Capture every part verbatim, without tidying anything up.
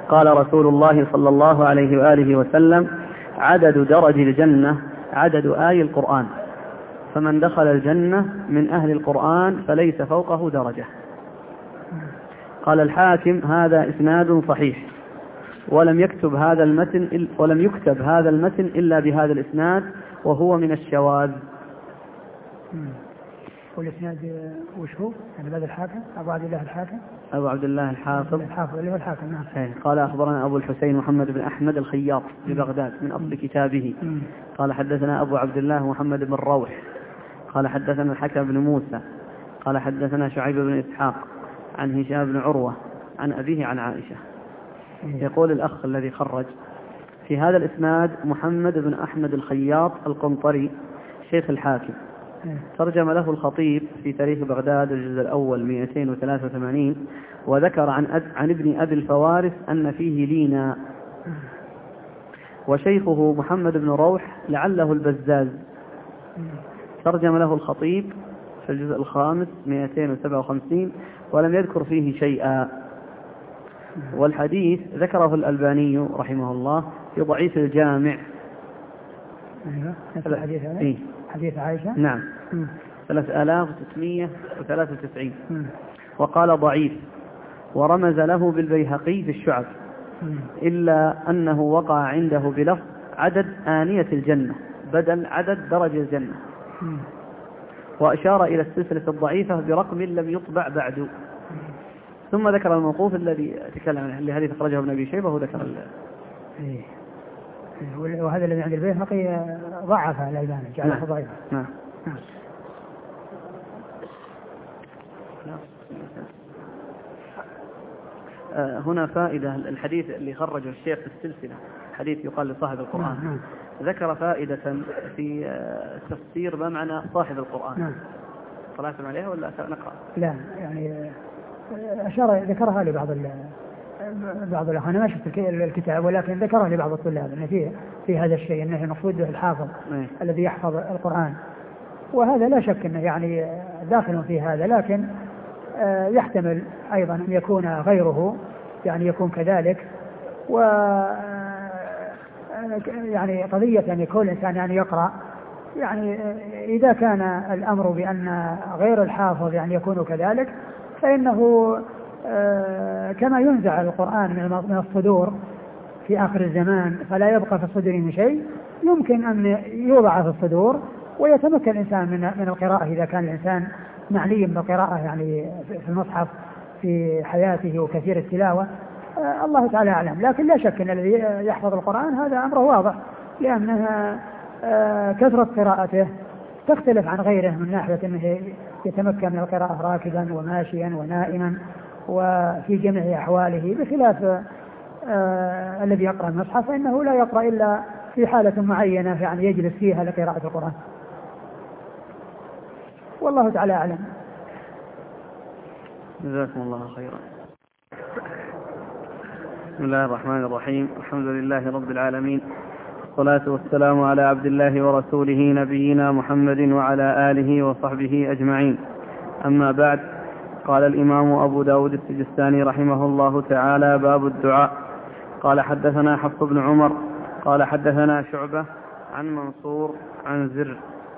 قال رسول الله صلى الله عليه وآله وسلم: عدد درج الجنة عدد آي القرآن، فمن دخل الجنة من أهل القرآن فليس فوقه درجة. قال الحاكم: هذا إسناد صحيح، ولم يكتب هذا المتن ولم يكتب هذا المتن إلا بهذا الإسناد، وهو من الشواذ. والإسناد وش هو؟ يعني هذا الحاكم أبو عبد الله الحاكم أبو عبد الله الحافظ الحافظ اللي هو الحاكم. نعم. قال أخبرنا أبو الحسين محمد بن أحمد الخياط ببغداد من أصل كتابه. قال حدثنا أبو عبد الله محمد بن روح قال حدثنا الحكم بن موسى قال حدثنا شعيب بن إسحاق عن هشام بن عروة عن أبيه عن عائشة. يقول الأخ الذي خرج: في هذا الإسناد محمد بن أحمد الخياط القنطري شيخ الحاكم. ترجم له الخطيب في تاريخ بغداد الجزء الأول مئتين وثلاثة وثمانين، وذكر عن, أد... عن ابن أبي الفوارس أن فيه لينا. وشيخه محمد بن روح لعله البزاز. ترجم له الخطيب في الجزء الخامس مئتين وسبعة وخمسين ولم يذكر فيه شيئا. والحديث ذكره الألباني رحمه الله في ضعيف الجامع. أيوة. الحديث هذا إيه؟ حديث عائشة. نعم. ثلاثة آلاف وستمائة وثلاثة وتسعين. وقال ضعيف، ورمز له بالبيهقي في الشعب، إلا أنه وقع عنده بلفظ عدد آنية الجنة بدل عدد درج الجنة. وأشار إلى السلسلة الضعيفة برقم لم يطبع بعد. ثم ذكر الموقوف الذي تكلم عنه اللي هذه أخرجه ابن أبي شيبة، وذكر إيه. وهذا الذي عند البيهقي ضعفه الألباني جعله ضعيفا. نعم. هنا فائدة. الحديث اللي خرجه الشيخ في السلسلة حديث يقال لصاحب القرآن. نعم. ذكر فائدة في تفسير ما معنى صاحب القرآن. نعم. طلعتم عليها ولا نقرأ؟ لا يعني أشار ذكرها لبعض بعض الأخوان. أنا ما شفت الكتاب ولكن ذكرها لبعض الطلاب أن فيه في هذا الشيء أنه المفروض الحافظ الذي يحفظ القرآن، وهذا لا شك أنه يعني داخل في هذا، لكن يحتمل أيضا أن يكون غيره يعني يكون كذلك. و يعني قضية أن يكون الإنسان يعني يقرأ، يعني إذا كان الأمر بأن غير الحافظ يعني يكون كذلك، فإنه كما ينزع القرآن من الصدور في آخر الزمان فلا يبقى في الصدور من شيء، يمكن أن يوضع في الصدور ويتمكن الإنسان من من القراءة إذا كان الإنسان معنيا بالقراءة يعني في المصحف في حياته وكثير التلاوة. الله تعالى أعلم، لكن لا شك أن الذي يحفظ القرآن هذا أمره واضح، لأنها كثرة قراءته تختلف عن غيره من ناحية أنه يتمكن من القراءة راكبا وماشيا ونائما وفي جميع أحواله، بخلاف آه الذي يقرأ المصحف فإنه لا يقرأ إلا في حالة معينة يعني يجلس فيها لقراءة القرآن. والله تعالى أعلم. جزاكم الله خيرا. بسم الله الرحمن الرحيم. الحمد لله رب العالمين، والصلاة والسلام على عبد الله ورسوله نبينا محمد وعلى آله وصحبه أجمعين. أما بعد، قال الإمام أبو داود السجستاني رحمه الله تعالى: باب الدعاء. قال حدثنا حفص بن عمر قال حدثنا شعبة عن منصور عن زر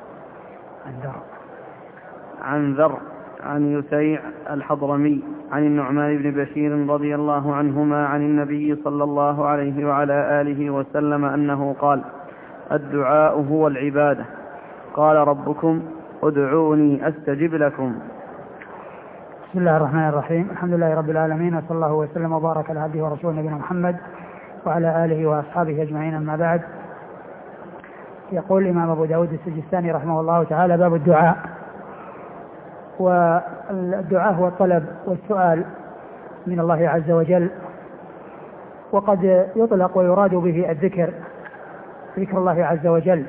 عن ذر عن يسيع الحضرمي عن النعمان بن بشير رضي الله عنهما عن النبي صلى الله عليه وعلى آله وسلم أنه قال: الدعاء هو العبادة. قال ربكم: ادعوني أستجب لكم. بسم الله الرحمن الرحيم. الحمد لله رب العالمين، وصلى الله وسلم وبارك على عبده ورسوله نبينا محمد وعلى آله وأصحابه أجمعين. أما بعد، يقول الإمام أبو داود السجستاني رحمه الله تعالى: باب الدعاء. والدعاء هو الطلب والسؤال من الله عز وجل، وقد يطلق ويراد به الذكر، ذكر الله عز وجل،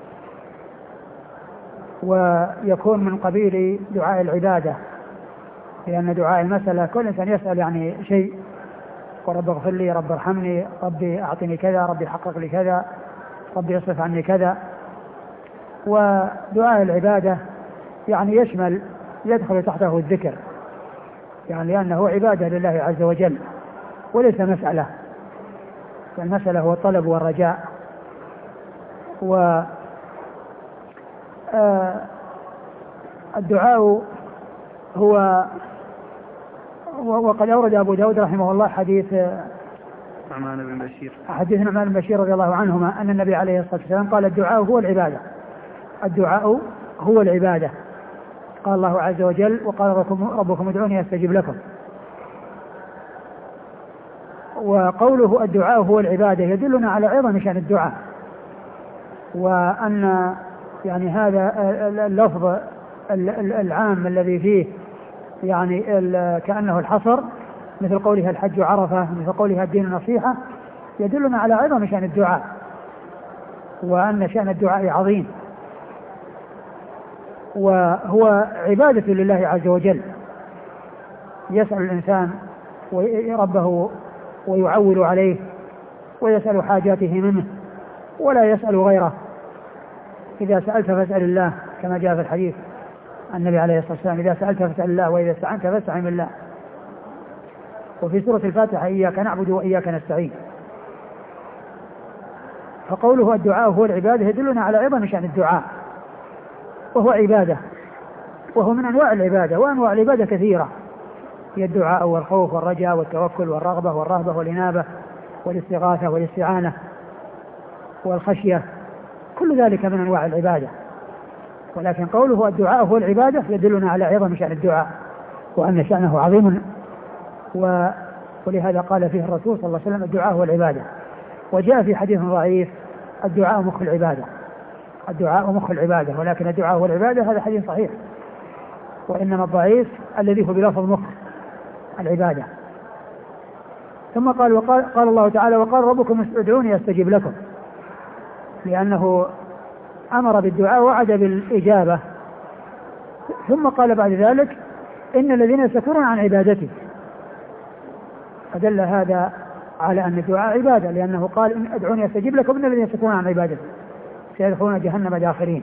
ويكون من قبيل دعاء العبادة، لأن دعاء المسألة كل إنسان يسأل يعني شيء، ورب اغفر لي، رب ارحمني، ربي أعطني كذا، ربي حقق لي كذا، ربي يصرف عني كذا. ودعاء العبادة يعني يشمل يدخل تحته الذكر، يعني لأنه عبادة لله عز وجل وليس مسألة، المسألة هو الطلب والرجاء. و الدعاء هو وقد أورد أبو داود رحمه الله حديث نعمان بن بشير حديث نعمان بن بشير رضي الله عنهما أن النبي عليه الصلاة والسلام قال الدعاء هو العبادة، الدعاء هو العبادة. قال الله عز وجل وقال ربكم ادعوني أستجب لكم. وقوله الدعاء هو العبادة يدلنا على عظم شأن الدعاء، وأن يعني هذا اللفظ العام الذي فيه يعني كأنه الحصر، مثل قولها الحج عرفة، مثل قولها الدين نصيحة، يدلنا على عظم شأن الدعاء، وأن شأن الدعاء عظيم، وهو عبادة لله عز وجل. يسأل الإنسان ربه ويعول عليه ويسأل حاجاته منه ولا يسأل غيره. إذا سألت فاسأل الله كما جاء في الحديث النبي عليه الصلاة والسلام إذا سألت فاسأل الله وإذا استعنت فاستعن بالله. وفي سورة الفاتحة إياك نعبد وإياك نستعين. فقوله الدعاء هو العبادة يدلنا على عظم شأن الدعاء، وهو عبادة، وهو من أنواع العبادة، وأنواع العبادة كثيرة، هي الدعاء والخوف والرجاء والتوكل والرغبة والرهبة والإنابة والاستغاثة والاستعانة والخشية، كل ذلك من أنواع العبادة. ولكن قوله الدعاء هو العبادة يدلنا على عظم شأن الدعاء وأن شأنه عظيم، ولهذا قال فيه الرسول صلى الله عليه وسلم الدعاء هو العبادة. وجاء في حديث ضعيف الدعاء مخ العبادة، الدعاء مخ العبادة، ولكن الدعاء هو العبادة هذا حديث صحيح، وإنما الضعيف الذي هو بلفظ مخ العبادة. ثم قال وقال قال الله تعالى وقال ربكم ادعوني أستجب لكم، لأنه أمر بالدعاء ووعد بالإجابة. ثم قال بعد ذلك إن الذين يستكبرون عن عبادتي، فدل هذا على أن الدعاء عبادة، لأنه قال إن ادعوني أستجب لكم إن الذين يستكبرون عن عبادتي سيدخلون جهنم داخرين.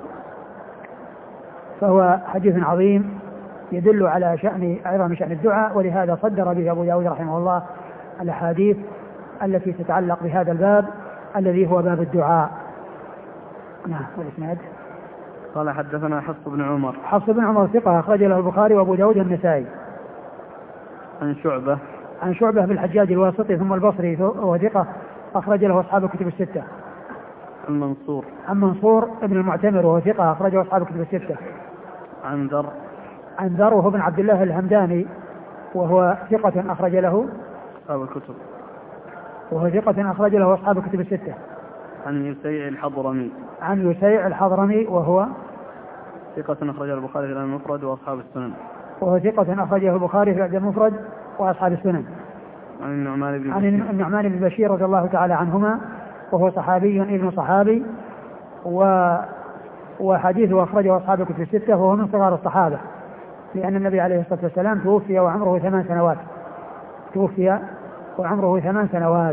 فهو حديث عظيم يدل على شأن عظم شأن الدعاء، ولهذا صدر به أبو داود رحمه الله الأحاديث التي تتعلق بهذا الباب الذي هو باب الدعاء. نعم. والإسناد قال حدثنا حفص بن عمر حفص بن عمر ثقة أخرج له البخاري وأبو داود والنسائي. عن شعبة عن شعبة بن الحجاج الواسطي ثم البصري وهو ثقة أخرج له أصحاب الكتب الستة. عن منصور عن منصور ابن المعتمر وهو ثقة أخرجه أصحاب الكتب الستة. عن ذر عن ذر وهو بن عبد الله الهمداني وهو ثقة أخرج له أصحاب الكتب وهو ثقة أخرج له أصحاب الكتب الستة. عن يسيع الحضرمي عن يسيع الحضرمي وهو ثقة أخرجه البخاري في المفرد وأصحاب السنن وهو ثقة أخرجه البخاري في المفرد وأصحاب السنن. عن النعمان بن عن النعمان بن بشير رضي الله تعالى عنهما وهو صحابي ابن صحابي، و وحديثه أخرجه أصحاب الكتب الستة، وهو من صغار الصحابة، لأن النبي عليه الصلاة والسلام توفي وعمره ثمان سنوات توفي وعمره ثمان سنوات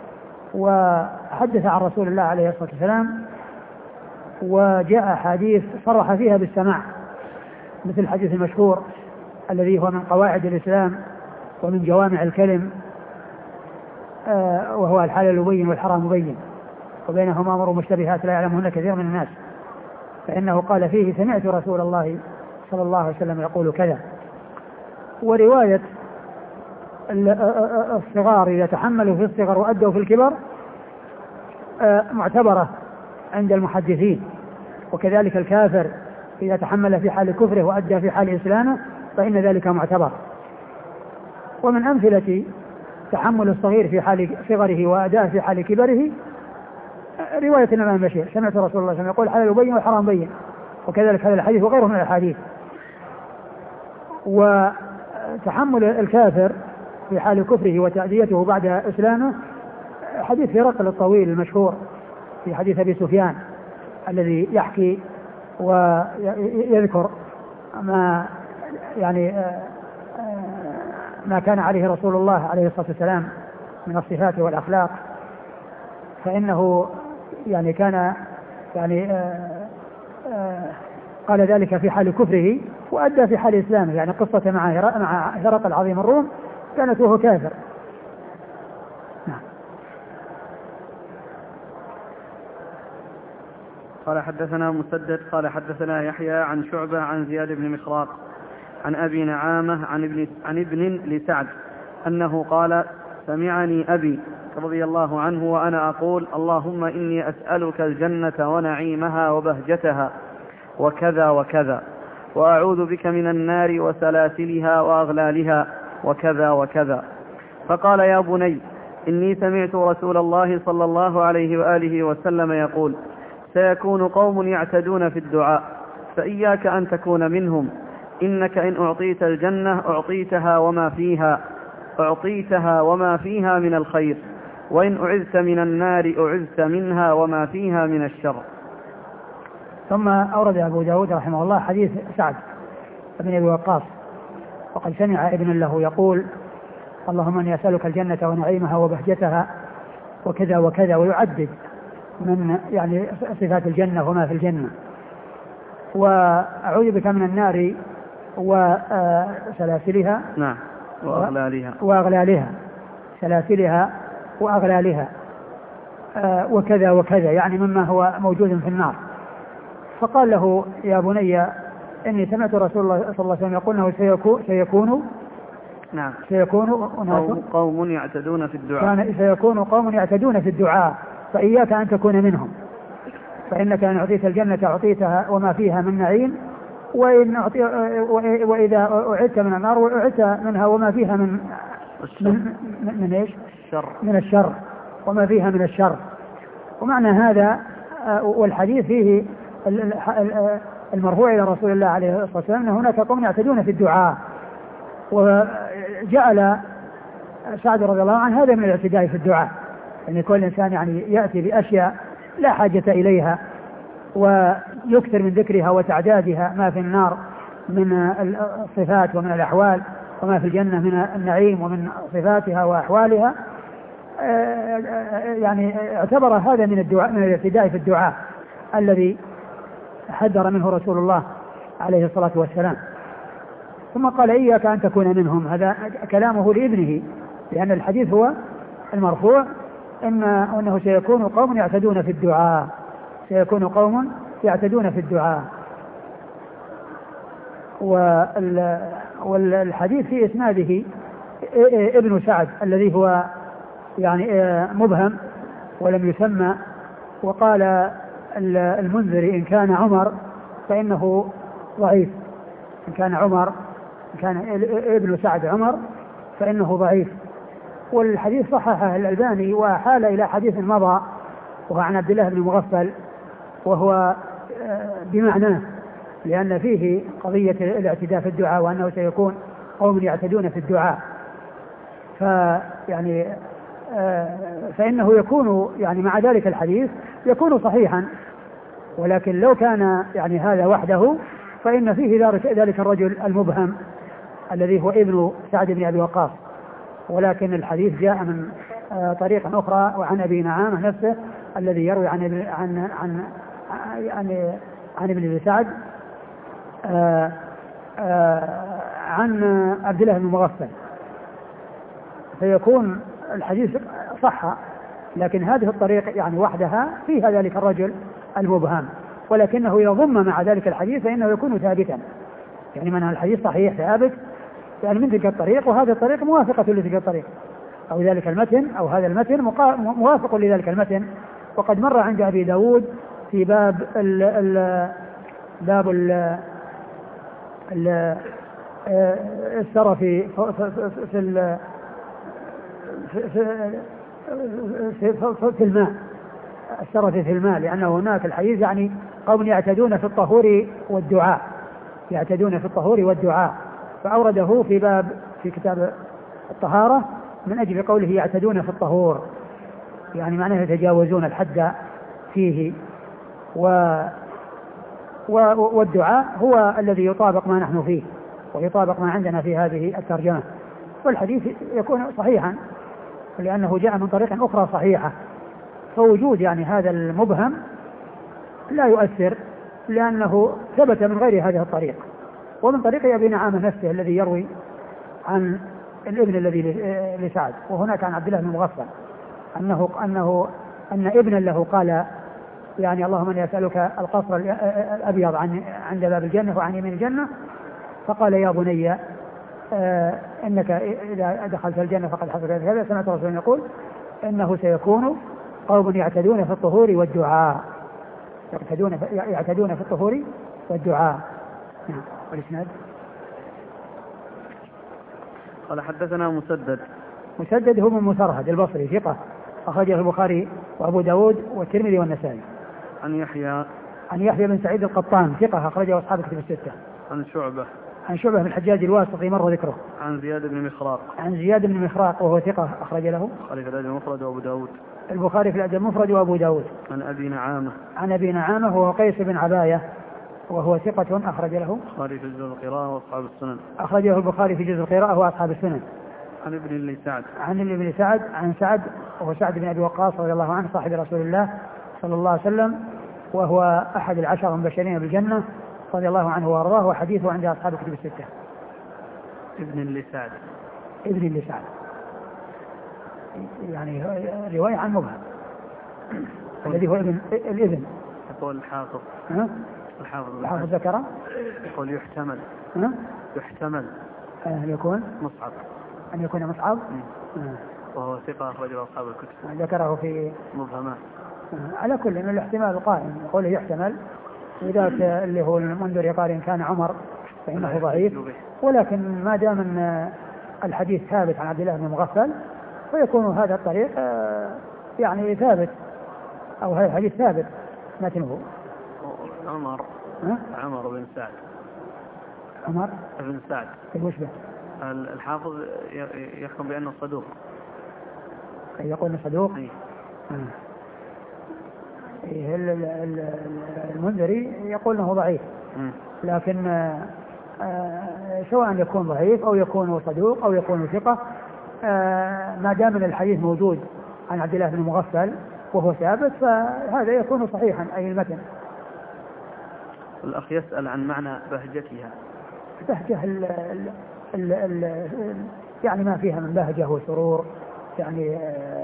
وحدث عن رسول الله عليه الصلاة والسلام، وجاء حديث صرح فيها بالسماع، مثل الحديث المشهور الذي هو من قواعد الإسلام ومن جوامع الكلم، آه وهو الحلال بين والحرام بين وبينهما أمور مشتبهات لا يعلمهن كثير من الناس، فإنه قال فيه سمعت رسول الله صلى الله عليه وسلم يقول كذا. ورواية الصغار إذا تحملوا في الصغر وأدوا في الكبر آه معتبرة عند المحدثين، وكذلك الكافر إذا تحمل في حال كفره وأدى في حال إسلامه فإن ذلك معتبر. ومن أمثلة تحمل الصغير في حال صغره وأداء في حال كبره رواية النعمان بن بشير سمعت رسول الله صلى الله عليه وسلم يقول الحلال بين والحرام بين، وكذلك هذا الحديث وغيره من الأحاديث. وتحمل الكافر في حال كفره وتأديته بعد إسلامه حديث هرقل الطويل المشهور في حديث أبي سفيان الذي يحكي ويذكر ما يعني ما كان عليه رسول الله عليه الصلاة والسلام من الصفات والأخلاق، فإنه يعني كان يعني آآ آآ قال ذلك في حال كفره وأدى في حال إسلامه، يعني قصة مع مع هرقل عظيم الروم كانت وهو كافر. نعم. قال حدثنا مسدد قال حدثنا يحيى عن شعبة عن زياد بن مخراق عن أبي نعامة عن ابن, عن ابن لسعد أنه قال سمعني أبي رضي الله عنه وأنا أقول اللهم إني أسألك الجنة ونعيمها وبهجتها وكذا وكذا، وأعوذ بك من النار وسلاسلها وأغلالها وكذا وكذا. فقال يا بني إني سمعت رسول الله صلى الله عليه وآله وسلم يقول سيكون قوم يعتدون في الدعاء فإياك أن تكون منهم، إنك إن أعطيت الجنة أعطيتها وما فيها أعطيتها وما فيها من الخير، وإن أعذت من النار أعذت منها وما فيها من الشر. ثم أورد أبو داود رحمه الله حديث سعد بن أبي وقاص وقد سمع ابن له يقول اللهم إني أسألك الجنة ونعيمها وبهجتها وكذا وكذا، ويعدد من يعني صفات الجنة وما في الجنة، وأعوذ بك من النار وسلاسلها نعم وأغلالها وأغلالها سلاسلها وأغلالها وكذا وكذا، يعني مما هو موجود في النار. فقال له يا بني إني سمعت رسول الله صلى الله عليه وسلم يقول أنه سيكون سيكون نعم سيكون قوم يعتدون في الدعاء سيكون قوم يعتدون في الدعاء فإياك أن تكون منهم، فإنك إن أعطيت الجنة أعطيتها وما فيها من نعيم، وإن أعطي وإذا أعدت من النار وأعدت منها وما فيها من من, من, من إيش؟ الشر من الشر وما فيها من الشر. ومعنى هذا والحديث فيه المرفوع إلى رسول الله عليه الصلاة والسلام أن هناك قوم يعتدون في الدعاء، وجعل سعد رضي الله عنه هذا من الاعتداء في الدعاء، يعني كل إنسان يعني يأتي بأشياء لا حاجة إليها ويكثر من ذكرها وتعدادها ما في النار من الصفات ومن الأحوال، وما في الجنة من النعيم ومن صفاتها وأحوالها، يعني اعتبر هذا من الدعاء من الاعتداء في الدعاء الذي حذر منه رسول الله عليه الصلاة والسلام. ثم قال إياك أن تكون منهم، هذا كلامه لابنه، لأن الحديث هو المرفوع إن أنه سيكون قوم يعتدون في الدعاء سيكون قوم يعتدون في الدعاء. والحديث في إسناده ابن سعد الذي هو يعني مبهم ولم يسمى، وقال المنذري إن كان عمر فإنه ضعيف، إن كان عمر إن كان ابن سعد عمر فإنه ضعيف. والحديث صححه الألباني وحال إلى حديث مضى وهو عن عبد الله بن مغفل، وهو بمعناه، لأن فيه قضية الاعتداء في الدعاء وأنه سيكون قوم يعتدون في الدعاء، فيعني فإنه يكون يعني مع ذلك الحديث يكون صحيحا، ولكن لو كان يعني هذا وحده فإن فيه ذلك الرجل المبهم الذي هو ابن سعد بن أبي وقاص. ولكن الحديث جاء من طريق أخرى وعن أبي نعامة نفسه الذي يروي عن ابن عن عن عن, عن ابن سعد عن عبد الله بن مغفل، فيكون الحديث صح، لكن هذه الطريق يعني وحدها فيها ذلك الرجل المبهم، ولكنه إذا ضم مع ذلك الحديث فإنه يكون ثابتا، يعني من الحديث صحيح ثابت يعني من تلك الطريق، وهذه الطريق موافقة لتلك الطريق، أو ذلك المتن أو هذا المتن موافق لذلك المتن. وقد مر عند أبي داود في باب ال ال باب ال السر في في في, في, في الماء السر في الماء، لأنه هناك الحديث يعني قوم يعتدون في الطهور والدعاء يعتدون في الطهور والدعاء، فأورده في باب في كتاب الطهارة من أجل قوله يعتدون في الطهور، يعني معناه يتجاوزون الحد فيه. و والدعاء هو الذي يطابق ما نحن فيه ويطابق ما عندنا في هذه الترجمة، والحديث يكون صحيحا لأنه جاء من طريق أخرى صحيحة، فوجود يعني هذا المبهم لا يؤثر لأنه ثبت من غير هذه الطريق، ومن طريق أبي نعامة نفسه الذي يروي عن الابن الذي لسعد، وهناك عن عبد الله بن مغفل أنه أنه أن ابنا له قال يعني اللهم اني اسالك القصر الابيض عن عند باب الجنه وعن يمين الجنه. فقال يا بني آه انك اذا دخلت الجنه فقد حصل كذا. سمعت الرسول يقول انه سيكون قوم يعتدون في الطهور والدعاء يعتدون يعتدون في الطهور والدعاء. نعم. والاسناد قال حدثنا مسدد. مسدد هو من مسرهد البصري ثقة أخرجه البخاري وأبو داود والترمذي والنسائي. عن يحيى عن يحيى بن سعيد القطان ثقة أخرجه أصحاب الكتب الستة. عن شعبة عن شعبة بن الحجاج الواسطي مر ذكره. عن زياد بن مخراق. عن زياد بن مخراق وهو ثقة أخرج له البخاري في الأدب المفرد وأبو داود. البخاري في الأدب المفرد وأبو داود. عن أبي نعامة. عن أبي نعامة وهو قيس بن عباية وهو ثقة أخرج له البخاري في جزء القراءة وأصحاب السنن. أخرجه البخاري في جزء القراءة وأصحاب السنن. عن ابن اللي سعد. عن ابن سعد عن سعد وهو سعد بن أبي وقاص رضي الله عنه صاحب رسول الله صلى الله عليه وسلم وهو أحد العشر المبشرين بالجنة رضي الله عنه وأرضاه وحديثه عند أصحاب الكتب الستة. ابن اللي سعد. ابن اللي سعد يعني رواية عن مبهم الذي هو ابن الابن. يقول الحافظ. ها؟ الحافظ الحافظ ذكره. يقول يحتمل. ها؟ يحتمل أن يكون مصعب. أن يكون مصعب. وهو ثقة أخرجه أصحاب الكتب. ذكره في مبهمات. على كل من الاحتمال القائم يقول يحتمل وذاك اللي هو المنذر يقال إن كان عمر فإنه ضعيف ولكن ما دام أن الحديث ثابت عن عبد الله بن مغفل فيكون هذا الطريق يعني ثابت أو هذا الحديث ثابت متنه. عمر. ها؟ عمر بن سعد. عمر بن سعد وش به؟ الحافظ يحكم بأنه صدوق. يقول صدوق. اي المنذري يقول انه ضعيف لكن سواء يكون ضعيف او يكون صدوق او يكون ثقة ما دام الحديث موجود عن عبد الله بن مغفل وهو ثابت فهذا يكون صحيحا اي المتن. الأخ يسأل عن معنى بهجتها. بهجة ال ال ال ال يعني ما فيها من بهجة وسرور يعني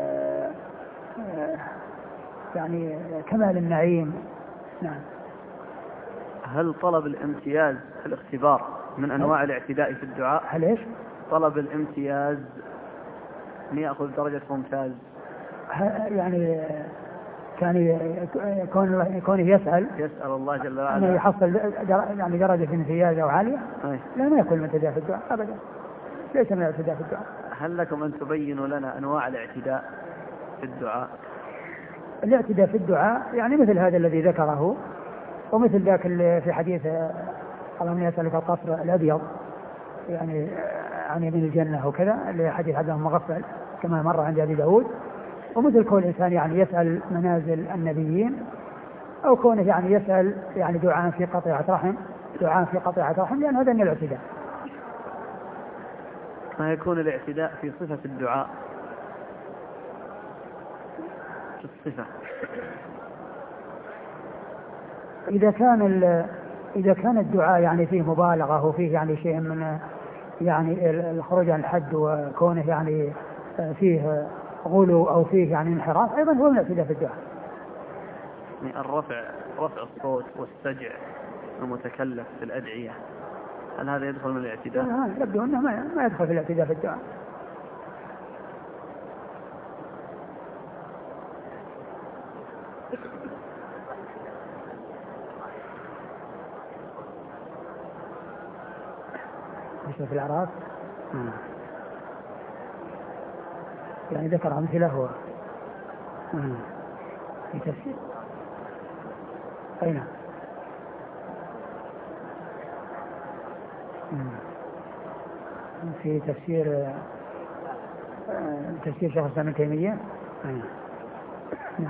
يعني كمال النعيم. نعم. هل طلب الامتياز في الاختبار من أنواع الاعتداء في الدعاء؟ هل إيش؟ طلب الامتياز أن يأخذ درجة ممتاز يعني كان يكون كونه يسأل يسأل الله جل وعلا أنه يحصل يعني درجة امتياز أو عالية. أي. لا ما يكون من الاعتداء في الدعاء أبدا ليس من الاعتداء في الدعاء. هل لكم أن تبينوا لنا أنواع الاعتداء في الدعاء؟ الاعتداء في الدعاء يعني مثل هذا الذي ذكره ومثل ذاك اللي في حديث اللهم يسألك القصر الأبيض يعني عن يمين الجنة وكذا اللي حديث عبد الله مغفل كما مر عند أبي داود ومثل كون الإنسان يعني يسأل منازل النبيين أو كونه يعني يسأل يعني دعاء في قطيعة رحم دعاء في قطيعة رحم لأن هذا من الاعتداء. ما يكون الاعتداء في صفة الدعاء في الصفة إذا كان إذا كان الدعاء يعني فيه مبالغة وفيه يعني شيء من يعني الخروج عن الحد وكونه يعني فيه غلو أو فيه يعني انحراف أيضا هو من الاعتداء في الدعاء. يعني الرفع رفع الصوت والسجع المتكلف في الأدعية هل هذا يدخل من الاعتداء؟ آه يبدو أنه ما ما يدخل في الاعتداء في الدعاء. في الأعراف يعني ذكر أمثلة هو في تفسير أين في تفسير تفسير شيخ الإسلام ابن تيمية. نعم.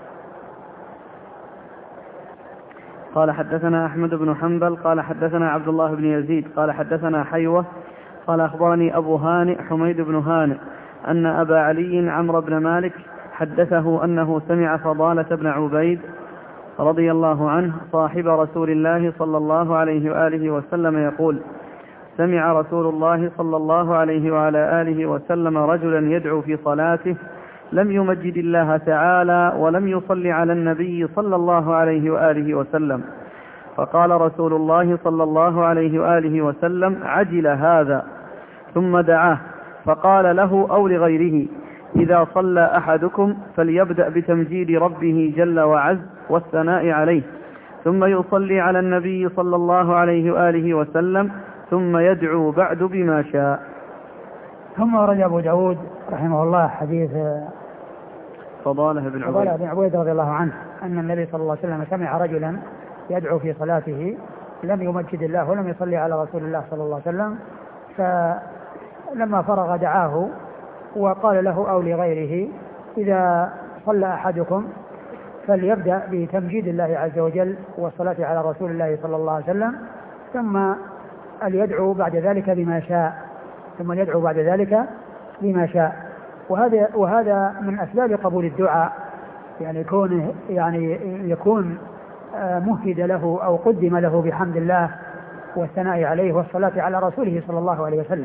قال حدثنا أحمد بن حنبل قال حدثنا عبد الله بن يزيد قال حدثنا حيوة قال أخبرني أبو هانئ حميد بن هانئ أن أبا علي عمرو بن مالك حدثه أنه سمع فضالة بن عبيد رضي الله عنه صاحب رسول الله صلى الله عليه وآله وسلم يقول سمع رسول الله صلى الله عليه وعلى آله وسلم رجلا يدعو في صلاته لم يمجد الله تعالى ولم يصل على النبي صلى الله عليه وآله وسلم. فقال رسول الله صلى الله عليه وآله وسلم: عجل هذا. ثم دعاه فقال له أو لغيره: إذا صلى أحدكم فليبدأ بتمجيد ربه جل وعز والثناء عليه، ثم يصلي على النبي صلى الله عليه وآله وسلم، ثم يدعو بعد بما شاء. ثم ورد أبو داود رحمه الله حديث فضالة بن عبيد بن عبيد رضي الله عنه أن النبي صلى الله عليه وسلم سمع رجلا يدعو في صلاته لم يمجد الله ولم يصلي على رسول الله صلى الله عليه وسلم، فلما فرغ دعاه وقال له أو لغيره: إذا صلى أحدكم فليبدأ بتمجيد الله عز وجل والصلاة على رسول الله صلى الله عليه وسلم، ثم ليدعو بعد ذلك بما شاء ثم يدعو بعد ذلك بما شاء. وهذا وهذا من أسباب قبول الدعاء، يعني يكون يعني يكون مهد له أو قدم له بحمد الله والثناء عليه والصلاة على رسوله صلى الله عليه وسلم.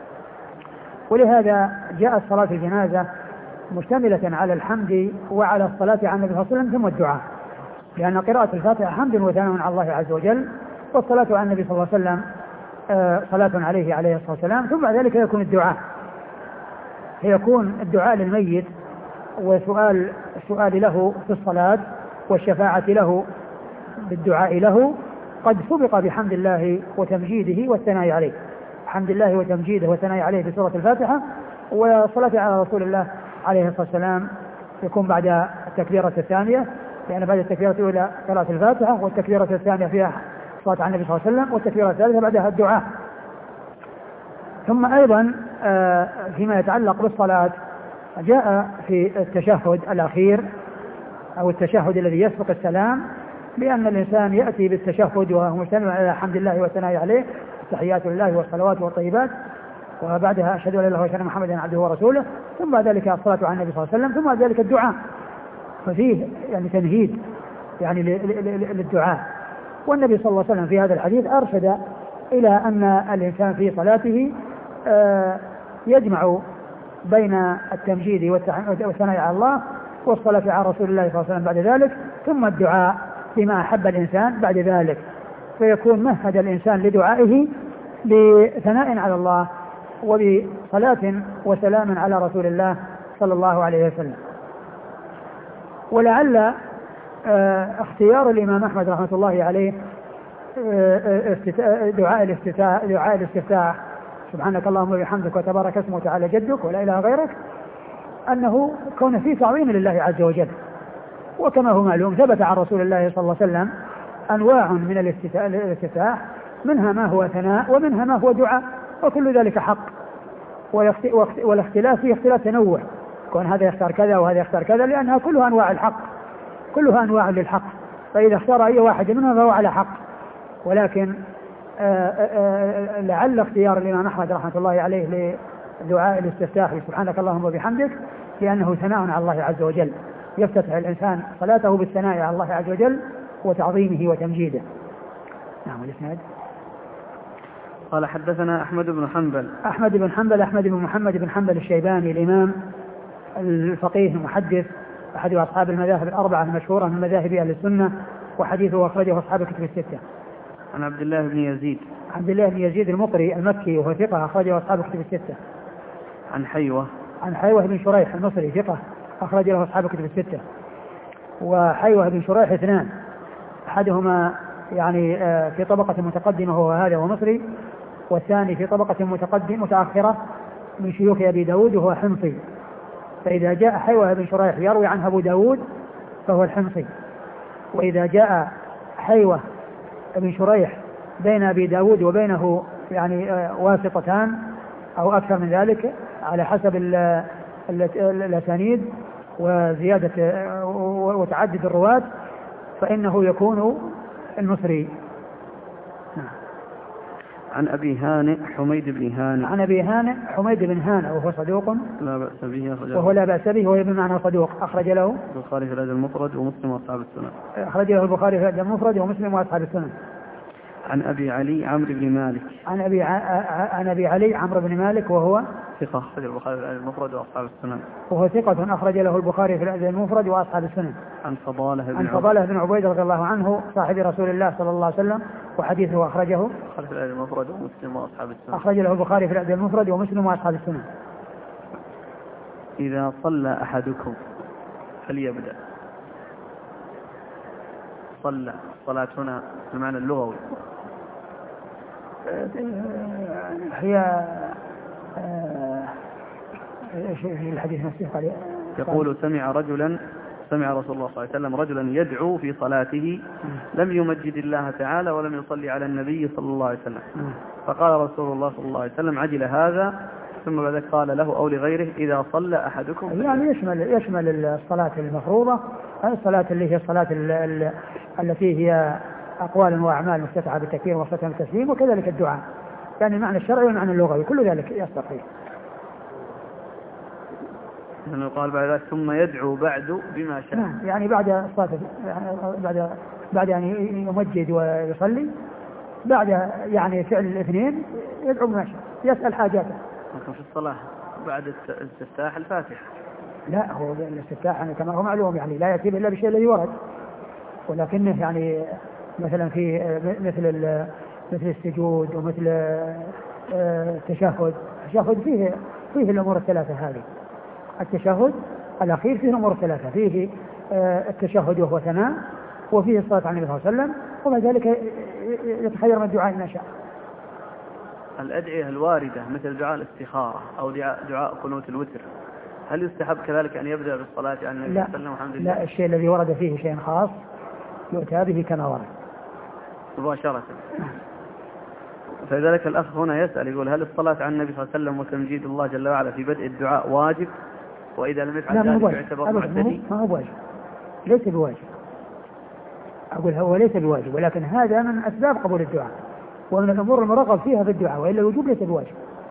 ولهذا جاءت صلاة الجنازة مشتملة على الحمد وعلى الصلاة على النبي صلى الله عليه وسلم ثم الدعاء، لأن قراءة الفاتحة حمد وثناء على الله عز وجل، والصلاة على النبي صلى الله عليه وسلم صلاة عليه عليه الصلاة والسلام، ثم بعد ذلك يكون الدعاء فيكون الدعاء للميت وسؤال السؤال له في الصلاة والشفاعة له بالدعاء له قد سبق بحمد الله وتمجيده والثناء عليه، حمد الله وتمجيده والثناء عليه في سورة الفاتحة، والصلاة على رسول الله عليه الصلاة والسلام يكون بعد التكبيرة الثانية، لأن بعد التكبيرة الأولى قراءة الفاتحة، والتكبيرة الثانية فيها الصلاة على النبي صلى الله عليه وسلم، والتكبيرة الثالثة بعدها الدعاء. ثم أيضا فيما يتعلق بالصلاة جاء في التشهد الأخير أو التشهد الذي يسبق السلام بأن الإنسان يأتي بالتشهد وهو مشتمل على حمد الله والثناء عليه، التحيات لله والصلوات والطيبات، وبعدها أشهد أن لا إله إلا الله وأشهد أن محمدا عبده ورسوله، ثم بعد ذلك الصلاة على النبي صلى الله عليه وسلم، ثم بعد ذلك الدعاء. ففيه يعني تمهيد يعني للدعاء. والنبي صلى الله عليه وسلم في هذا الحديث أرشد إلى أن الإنسان في صلاته يجمع بين التمجيد والثناء على الله والصلاة على رسول الله صلى الله عليه وسلم بعد ذلك، ثم الدعاء بما أحب الإنسان بعد ذلك، فيكون مهد الإنسان لدعائه بثناء على الله وبصلاة وسلام على رسول الله صلى الله عليه وسلم. ولعل اختيار الإمام أحمد رحمة الله عليه دعاء الافتتاح دعاء الاستفتاح سبحانك اللهم وبحمدك وتبارك اسمك وتعالى جدك ولا إله غيرك، أنه كون فيه تعظيم لله عز وجل. وكما هو معلوم ثبت عن رسول الله صلى الله عليه وسلم أنواع من الافتتاح، منها ما هو ثناء ومنها ما هو دعاء، وكل ذلك حق، والاختلاف فيه اختلاف تنوع، كون هذا يختار كذا وهذا يختار كذا، لأنها كلها أنواع الحق، كلها أنواع للحق، فإذا اختار أي واحد منها فهو على حق. ولكن آآ آآ لعل اختيار الإمام أحمد رحمة الله عليه لدعاء الاستفتاح سبحانك اللهم وبحمدك لأنه ثناء على الله عز وجل، يفتتح الإنسان صلاته بالثناء على الله عز وجل وتعظيمه وتمجيده. نعم. الإسناد قال حدثنا أحمد بن حنبل أحمد بن حنبل أحمد بن محمد بن حنبل الشيباني الإمام الفقيه المحدث أحد أصحاب المذاهب الأربعة المشهورة من مذاهب أهل السنة، وحديثه أخرجه أصحاب الكتب الستة. عن عبد الله بن يزيد عبد الله بن يزيد المقري المكي وهو ثقة أخرجه أصحاب الكتب الستة. عن حيوة عن حيوة بن شريح المصري ثقة أخرج له أصحاب الكتب الستة. وحيوة بن شريح اثنان، أحدهما يعني في طبقة متقدمة وهو هذا هو مصري، والثاني في طبقة متقدمة متأخرة من شيوخ أبي داود وهو حمصي. فإذا جاء حيوة بن شريح يروي عنه أبو داود فهو الحمصي، وإذا جاء حيوة بن شريح بين أبي داود وبينه يعني واسطتان أو أكثر من ذلك على حسب الأسانيد وزيادة وتعدد الرواة، فإنه يكون المصري. عن أبي هانئ حميد بن هانئ عن أبي هانئ حميد بن هانئ وهو صدوق لا بأس به وهو لا بأس به وهو بمعنى صدوق، أخرج له البخاري في الأدب المفرد ومسلم وأصحاب السنن أخرج له البخاري في الأدب المفرد ومسلم وأصحاب السنن. عن أبي علي عمرو بن مالك. عن أبي ع... عن أبي علي عمرو بن مالك وهو ثقة أخرج البخاري في المفرد وأصحاب السنن. وهو ثقة أخرج له البخاري في الأدب المفرد وأصحاب السنن. عن فضالة بن عن فضالة بن عبيد رضي الله عنه صاحب رسول الله صلى الله عليه وسلم وحديثه أخرجه في الأدب المفرد ومسلم وأصحاب السنن. أخرج له البخاري في الأدب المفرد ومسلم وأصحاب السنن. إذا صلى أحدكم فليبدأ. صلى صلاة هنا بمعنى اللغوي هي ايش الحديث نفسه قال يقول سمع رجلا سمع رسول الله صلى الله عليه وسلم رجلا يدعو في صلاته لم يمجد الله تعالى ولم يصلي على النبي صلى الله عليه وسلم فقال رسول الله صلى الله عليه وسلم عجل هذا ثم بعد قال له أو لغيره إذا صلى أحدكم يعني يشمل يشمل الصلاة المفروضة الصلاة اللي هي الصلاة التي هي أقوال وأعمال مفتتحة بالتكبير ومفتتحة بالتسليم وكذلك الدعاء يعني المعنى الشرعي والمعنى اللغوي كل ذلك يستقيم. لأنه قال بعد ذلك ثم يدعو بعد بما شاء. نعم يعني بعد الصلاة يعني بعد بعد يعني يمجد ويصلي بعد يعني فعل الاثنين يدعو بما شاء يسأل حاجاته. لكن في الصلاة بعد الاستفتاح الفاتحة. لا هو الاستفتاح يعني كما هو معلوم يعني لا يأتي إلا بالشيء الذي ورد ولكنه يعني مثلا في مثل مثل السجود ومثل التشهد التشهد فيه فيه الأمور الثلاثة هذه. التشهد الأخير فيه الأمور الثلاثة فيه التشهد وهو ثناء وفيه الصلاة على النبي صلى الله عليه وسلم وما ذلك يتخير من الدعاء ما شاء. الأدعية الواردة مثل دعاء الاستخارة أو دعاء قنوت الوتر هل يستحب كذلك أن يبدأ بالصلاة على النبي صلى الله عليه وسلم والحمد لله؟ لا الشيء الذي ورد فيه شيء خاص يؤتى به كما ورد مباشرة. فلذلك الأخ هنا يسأل يقول هل الصلاة على النبي صلى الله عليه وسلم وتمجيد الله جل وعلا في بدء الدعاء واجب وإذا لم يفعل ذلك يعتبر معتدي؟ ما هو واجب ليس بواجب أقول هو ليس بواجب ولكن هذا من أسباب قبول الدعاء ومن الأمور المرغب فيها في الدعاء وإلا الوجوب ليس بواجب.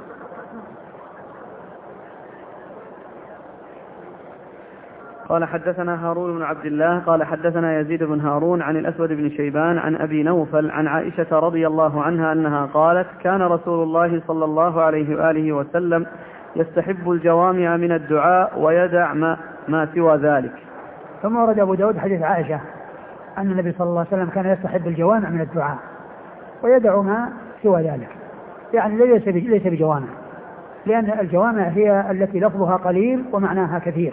قال حدثنا هارون بن عبد الله قال حدثنا يزيد بن هارون عن الأسود بن شيبان عن أبي نوفل عن عائشة رضي الله عنها أنها قالت كان رسول الله صلى الله عليه وآله وسلم يستحب الجوامع من الدعاء ويدع ما, ما سوى ذلك. ثم ورد أبو داود حديث عائشة أن النبي صلى الله عليه وسلم كان يستحب الجوامع من الدعاء ويدع ما سوى ذلك يعني ليس ليس بجوامع لأن الجوامع هي التي لفظها قليل ومعناها كثير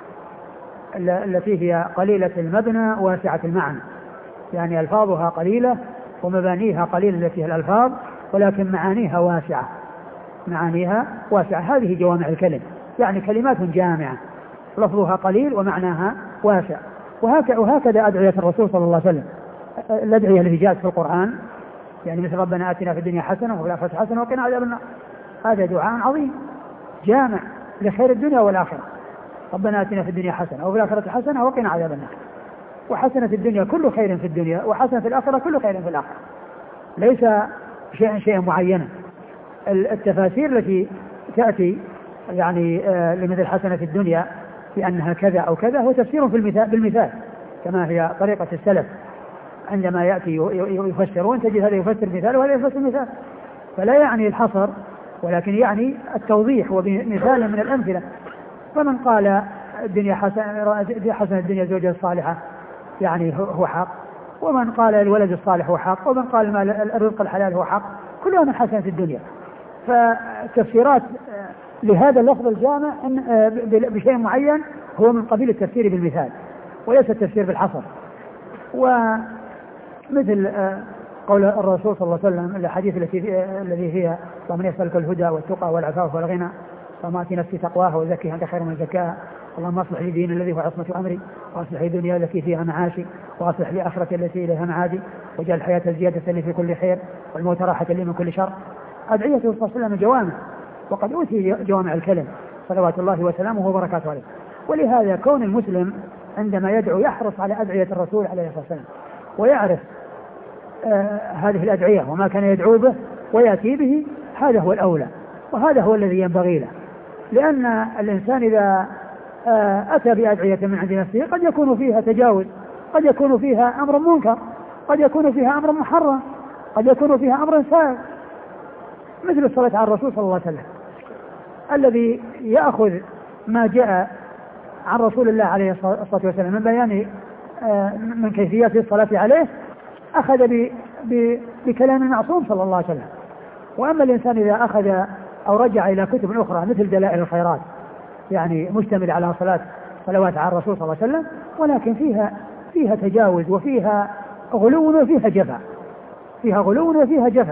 التي هي قليلة المبنى واسعة المعنى يعني ألفاظها قليلة ومبانيها قليلة التي هي الألفاظ ولكن معانيها واسعة معانيها واسعة هذه جوامع الكلم يعني كلمات جامعة لفظها قليل ومعناها واسع وهكذا أدعية الرسول صلى الله عليه وسلم الأدعية التي جاءت في القرآن يعني مثل ربنا آتنا في الدنيا حسنة وفي الآخرة حسنة وقنا عذاب النار هذا دعاء عظيم جامع لخير الدنيا والآخرة ربنا آتنا في الدنيا حسنة وفي الآخرة حسنة وقنا عذاب النار وحسنة في الدنيا كل خير في الدنيا وحسنة في الآخرة كل خير في الآخرة ليس شيئا شيئا معينا. التفاسير التي تأتي يعني لمثل حسنة في الدنيا بأنها كذا أو كذا هو تفسير في المثال بالمثال كما هي طريقة السلف عندما يأتي يفسرون تجد هذا يفسر مثال وهذا يفسر مثال فلا يعني الحصر ولكن يعني التوضيح وبمثال من الأمثلة. فمن قال الدنيا حسنة حسنة الدنيا زوجة الصالحة يعني هو حق ومن قال الولد الصالح هو حق ومن قال الرزق الحلال هو حق كلها من حسنة الدنيا. فتفسيرات لهذا اللفظ الجامع بشيء معين هو من قبيل التفسير بالمثال وليس التفسير بالحصر. ومثل قول الرسول صلى الله عليه وسلم الحديث الذي هي اللهم إني أسألك الهدى والتقى والعفاف والغنى اللهم آت نفسي تقواها وزكها أنت خير من زكاها اللهم اصلح لي ديني الذي هو عصمة أمري واصلح لي دنيا التي فيها معاشي واصلح لي آخرتي التي إليها معادي واجعل الحياة زيادة لي في كل خير والموت راحة لي من كل شر. أدعيته صلى الله عليه وسلم جوامع وقد أوتي جوامع الكلم صلوات الله وسلامه وبركاته عليه. ولهذا كون المسلم عندما يدعو يحرص على أدعية الرسول عليه الصلاة والسلام ويعرف آه هذه الأدعية وما كان يدعو به ويأتي به هذا هو الأولى وهذا هو الذي ينبغي له. لأن الإنسان إذا آه أتى بأدعية من عند نفسه قد يكون فيها تجاوز قد يكون فيها أمر منكر قد يكون فيها أمر محرم قد يكون فيها أمر سائغ مثل الصلاة على الرسول صلى الله عليه وسلم، الذي يأخذ ما جاء عن رسول الله عليه الصلاة والسلام من بيان من كيفية الصلاة عليه أخذ ب ب بكلام المعصوم صلى الله عليه وسلم. وأما الإنسان إذا أخذ أو رجع إلى كتب أخرى مثل دلائل الخيرات يعني مشتمل على صلاة صلوات على الرسول صلى الله عليه وسلم، ولكن فيها فيها تجاوز وفيها غلو وفيها جفا، فيها غلو وفيها جفا.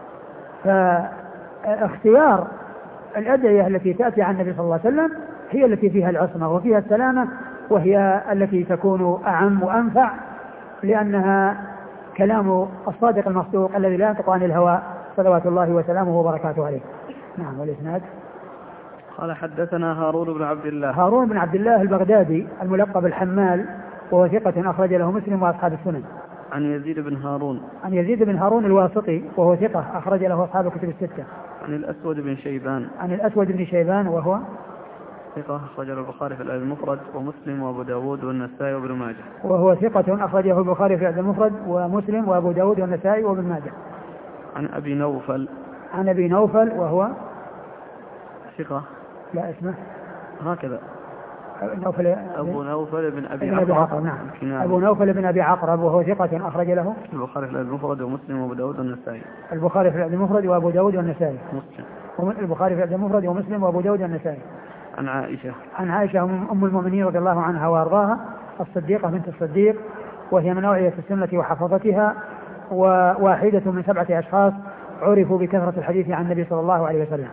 فاختيار الأدعية التي تأتي عن النبي صلى الله عليه وسلم هي التي فيها العصمة وفيها السلامة، وهي التي تكون أعم وأنفع، لأنها كلام الصادق المصدوق الذي لا ينطق عن الهوى صلوات الله وسلامه وبركاته عليه. نعم. والإسناد قال حدثنا هارون بن عبد الله. هارون بن عبد الله البغدادي الملقب الحمال، وهو ثقة أخرج له مسلم وأصحاب السنن. عن يزيد بن هارون. عن يزيد بن هارون الواسطي وهو ثقة أخرج له أصحاب الكتب الستة. عن الأسود بن شيبان. عن الأسود بن شيبان وهو ثقة أخرجه البخاري في الأدب المفرد ومسلم وأبو داود والنسائي وابن ماجه. وهو ثقة أخرجه البخاري في الأدب المفرد ومسلم وأبو داود والنسائي وابن ماجه. عن أبي نوفل. عن أبي نوفل وهو ثقة. لا اسمه هكذا نوفل أبو نوفل بن أبي عقرب. عقرب. نعم. أبو نوفل بن أبي عقرب وهو ثقة أخرج له البخاري في الأدب المفرد ومسلم وأبو داود والنسائي. البخاري في الأدب المفرد وأبو داود والنسائي. مسلم. البخاري في الأدب المفرد ومسلم وأبو داود والنسائي. عن عائشة. عن عائشة أم المؤمنين رضي الله عنها وأرضاها الصديقة بنت الصديق، وهي من أوعية السنة وحفظتها، وواحدة من سبعة أشخاص عرفوا بكثرة الحديث عن النبي صلى الله عليه وسلم.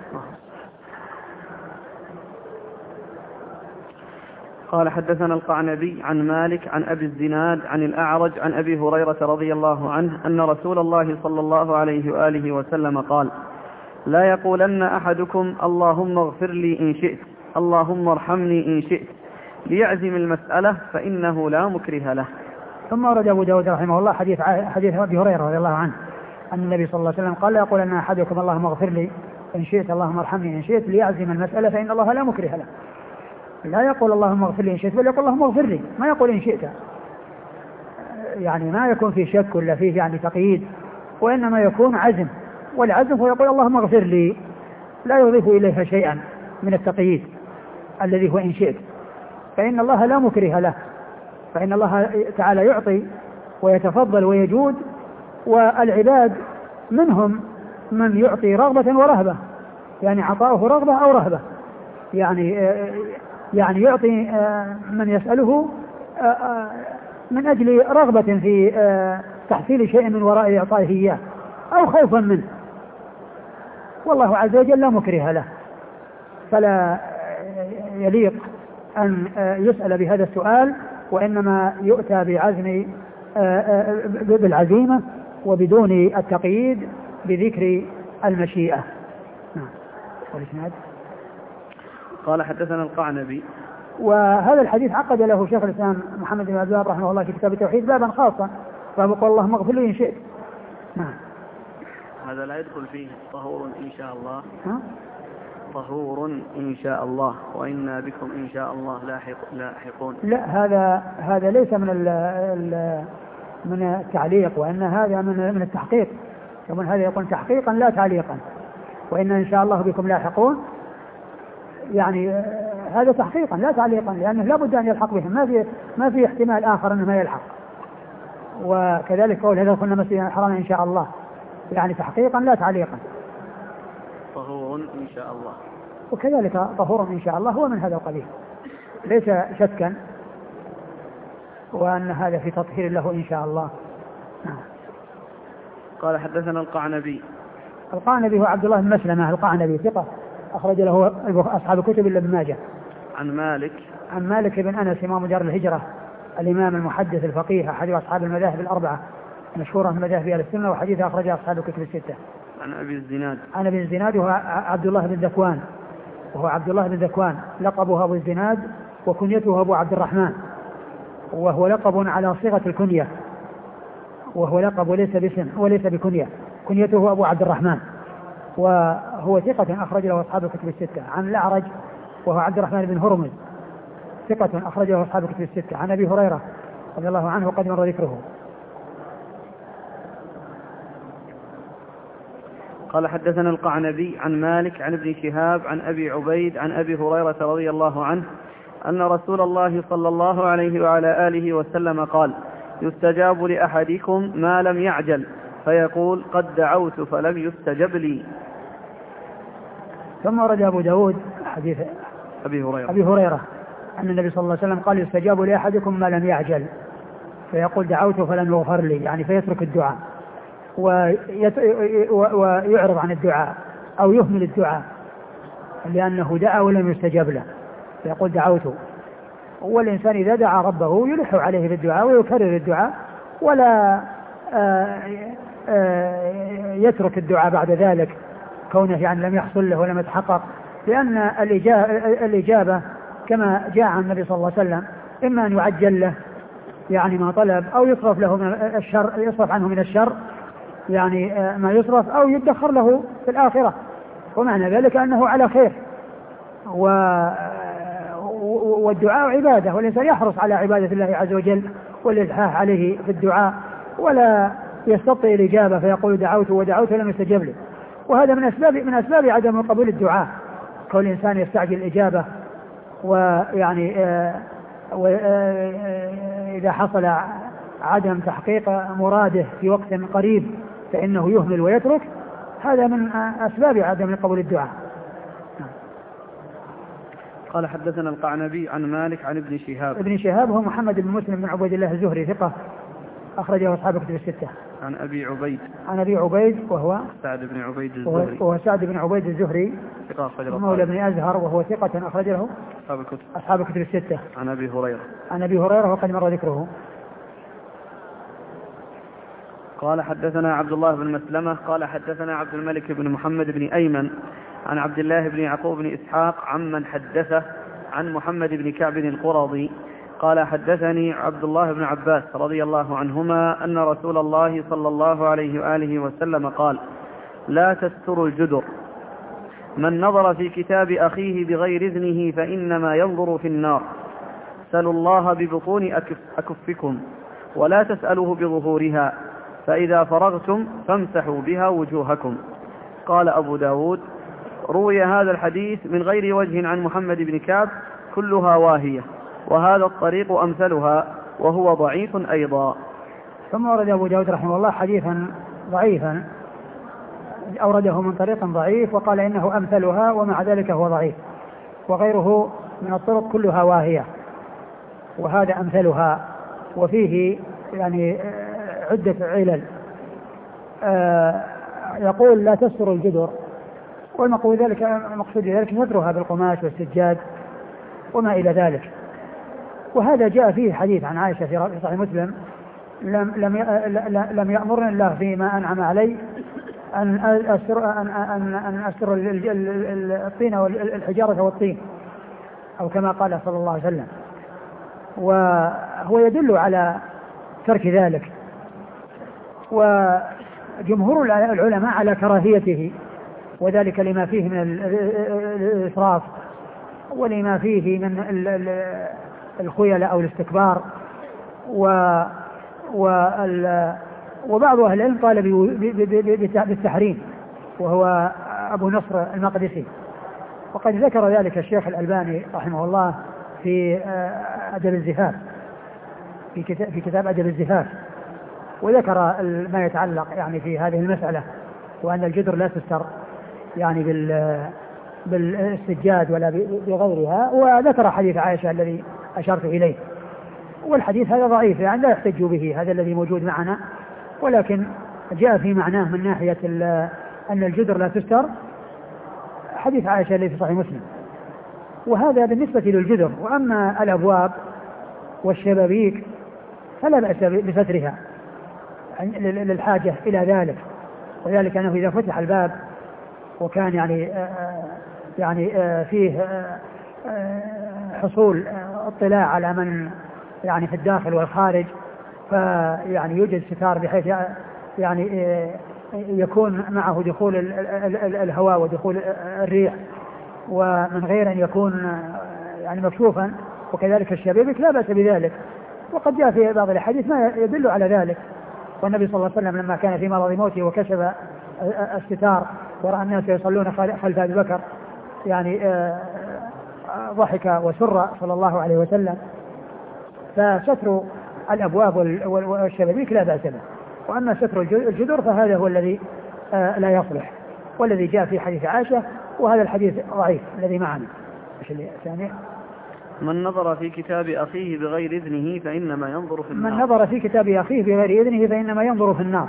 قال حدثنا القعنبي عن مالك عن أبي الزناد عن الأعرج عن أبي هريرة رضي الله عنه أن رسول الله صلى الله عليه وآله وسلم قال: لا يقولن أحدكم اللهم اغفر لي إن شئت اللهم ارحمني إن شئت ليعزم المسألة فإنه لا مكره له. ثم ورد أبو داود رحمه الله حديث حديث أبي هريرة رضي الله عنه أن النبي صلى الله عليه وسلم قال: لا يقولن أحدكم اللهم اغفر لي إن شئت اللهم ارحمني إن شئت ليعزم المسألة فإن الله لا مكره له. لا يقول اللهم اغفر لي إن شئت، بل يقول اللهم اغفر لي، ما يقول إن شئت، يعني ما يكون في شك ولا فيه يعني تقييد، وإنما يكون عزم، والعزم هو يقول اللهم اغفر لي، لا يضيف إليها شيئا من التقييد الذي هو إن شئت، فإن الله لا مكره له، فإن الله تعالى يعطي ويتفضل ويجود، والعباد منهم من يعطي رغبة ورهبة، يعني عطاؤه رغبة أو رهبة، يعني يعني يعطي من يسأله من أجل رغبة في تحصيل شيء من وراء إعطائه إياه أو خوفا منه، والله عز وجل لا مكره له، فلا يليق أن يسأل بهذا السؤال، وإنما يؤتى بعزم بالعزيمة وبدون التقييد بذكر المشيئة. نعم. قال حدثنا القعنبي. وهذا الحديث عقد له شيخ الإسلام محمد بن عبد الوهاب رحمه الله في كتاب التوحيد بابا خاصا، باب قول اللهم اغفر لي إن شئت. نعم. هذا لا يدخل فيه طهور إن شاء الله. ها؟ طهور إن شاء الله وإنا بكم إن شاء الله لاحقون. لا، هذا هذا ليس من ال ال من التعليق، وإن هذا من من التحقيق، ومن هذا يكون تحقيقا لا تعليقا، وإن إن شاء الله بكم لاحقون، يعني هذا تحقيقا لا تعليقا، لأنه لا بد أن يلحق بهم، ما في ما في احتمال آخر أنه ما يلحق. وكذلك قول هذا كنا مسجدا حراما إن شاء الله، يعني تحقيقا لا تعليقا. طهور إن شاء الله، وكذلك طهور إن شاء الله هو من هذا القبيل، ليس شكا، وأن هذا في تطهير له إن شاء الله. نعم. قال حدثنا القعنبي. القعنبي هو عبد الله بن مسلمة القعنبي ثقة أخرج له أصحاب الكتب إلا ابن ماجه. عن مالك. عن مالك بن أنس إمام دار الهجرة الإمام المحدث الفقيه أحد أصحاب المذاهب الأربعة مشهورة من مذاهب أهل السنة، وحديث أخرج أصحاب الكتب الستة. عن أبي الزناد. عن أبي الزناد وهو عبد الله بن ذكوان، وهو عبد الله بن ذكوان لقبه أبو الزناد وكنيته أبو عبد الرحمن، وهو لقب على صيغة الكنية، وهو لقب وليس باسم وليس بكنية، كنيته أبو عبد الرحمن، وهو ثقة أخرج له أصحاب الكتب الستة. عن الأعرج وهو عبد الرحمن بن هرمز ثقة أخرج له أصحاب الكتب الستة. عن أبي هريرة رضي الله عنه وقد مر ذكره. قال حدثنا القعنبي عن مالك عن ابن شهاب عن أبي عبيد عن أبي هريرة رضي الله عنه أن رسول الله صلى الله عليه وعلى آله وسلم قال يستجاب لأحدكم ما لم يعجل فيقول قد دعوت فلم يستجب لي. ثم ورد أبو داود حديث أبي هريرة, أبي هريرة أن النبي صلى الله عليه وسلم قال يستجاب لأحدكم ما لم يعجل فيقول دعوت فلم يغفر لي، يعني فيترك الدعاء ويعرض عن الدعاء أو يهمل الدعاء لأنه دعا ولم يستجاب له فيقول دعوت. والإنسان إذا دعا ربه يلح عليه بالدعاء ويكرر الدعاء ولا يترك الدعاء بعد ذلك كونه يعني لم يحصل له ولم يتحقق، لأن الإجابة كما جاء عن النبي صلى الله عليه وسلم إما أن يعجل له يعني ما طلب أو يصرف له من الشر، يصرف عنه من الشر يعني ما يصرف أو يدخر له في الآخرة، ومعنى ذلك أنه على خير. والدعاء عبادة والإنسان يحرص على عبادة الله عز وجل والإلحاح عليه في الدعاء ولا يستطيع الإجابة فيقول دعوت ودعوت لم يستجب لي. وهذا من أسباب من أسباب عدم قبول الدعاء، كل إنسان يستعجل الإجابة ويعني إذا حصل عدم تحقيق مراده في وقت قريب فإنه يهمل ويترك، هذا من أسباب عدم قبول الدعاء. قال حدثنا القعنبي عن مالك عن ابن شهاب. ابن شهاب هو محمد بن مسلم بن عبيد الله الزهري ثقة أخرجه أصحاب كتب الستة. عن أبي عبيد عن أبي عبيد وهو سعد بن عبيد الزهري وهو سعد بن عبيد الزهري ثقة أخرجه مولى بن أزهر وهو ثقة أخرجه أصحاب الكتب أصحاب كتب الستة. عن أبي هريرة عن أبي هريرة وقد مر ذكره. قال حدثنا عبد الله بن مسلمة قال حدثنا عبد الملك بن محمد بن أيمن عن عبد الله بن يعقوب بن إسحاق عمن حدثه عن محمد بن كعب القرظي قال حدثني عبد الله بن عباس رضي الله عنهما أن رسول الله صلى الله عليه وآله وسلم قال لا تستروا الجدر، من نظر في كتاب أخيه بغير إذنه فإنما ينظر في النار، سلوا الله ببطون أكف أكفكم ولا تسألوه بظهورها، فإذا فرغتم فامسحوا بها وجوهكم. قال أبو داود روي هذا الحديث من غير وجه عن محمد بن كعب كلها واهية، وهذا الطريق أمثلها وهو ضعيف أيضا. ثم ورد أبو داود رحمه الله حديثا ضعيفا أورده من طريق ضعيف وقال إنه أمثلها ومع ذلك هو ضعيف، وغيره من الطرق كلها واهية وهذا أمثلها، وفيه يعني عدة علل. يقول لا تستر الجدر، والمقصود ذلك مقصود ذلك سترها بالقماش والسجاد وما إلى ذلك. وهذا جاء فيه حديث عن عائشة في صحيح مسلم لم لم لم يأمرني الله فيما أنعم علي أن أستر أن أن أن أستر الطين والحجارة والطين، أو كما قال صلى الله عليه وسلم. وهو يدل على ترك ذلك، وجمهور العلماء على كراهيته، وذلك لما فيه من الإسراف ولما فيه من الخيلاء أو الاستكبار. وبعض أهل العلم قال بالتحريم وهو أبو نصر المقدسي، وقد ذكر ذلك الشيخ الألباني رحمه الله في أدب الزفاف في كتاب أدب الزفاف، وذكر ما يتعلق يعني في هذه المسألة، وأن الجدر لا تستر يعني بالسجاد ولا بغيرها، وذكر حديث عائشة الذي أشرت إليه، والحديث هذا ضعيف يعني لا يحتج به هذا الذي موجود معنا، ولكن جاء في معناه من ناحية أن الجدر لا تستر حديث عائشة الذي في صحيح مسلم، وهذا بالنسبة للجدر. وأما الأبواب والشبابيك فلا بأس بسترها للحاجة إلى ذلك، وذلك أنه إذا فتح الباب وكان يعني يعني فيه حصول اطلاع على من يعني في الداخل والخارج، فيعني يوجد ستار بحيث يعني يكون معه دخول الهواء ودخول الريح، ومن غير أن يكون يعني مكشوفا، وكذلك الشبابيك لا بأس بذلك. وقد جاء في بعض الحديث ما يدل على ذلك، والنبي صلى الله عليه وسلم لما كان في مرض موته وكشف الستار ورأى الناس يصلون خلف أبي بكر يعني ضحك وسر صلى الله عليه وسلم. فستر الأبواب والشبابيك لا بأس به، وأما ستر الجدر فهذا هو الذي لا يصلح، والذي جاء في حديث عائشة، وهذا الحديث ضعيف الذي معنا. ايش الثاني؟ من نظر في كتاب أخيه بغير إذنه فإنما ينظر في النار. من نظر في كتاب أخيه بغير إذنه فإنما ينظر في النار.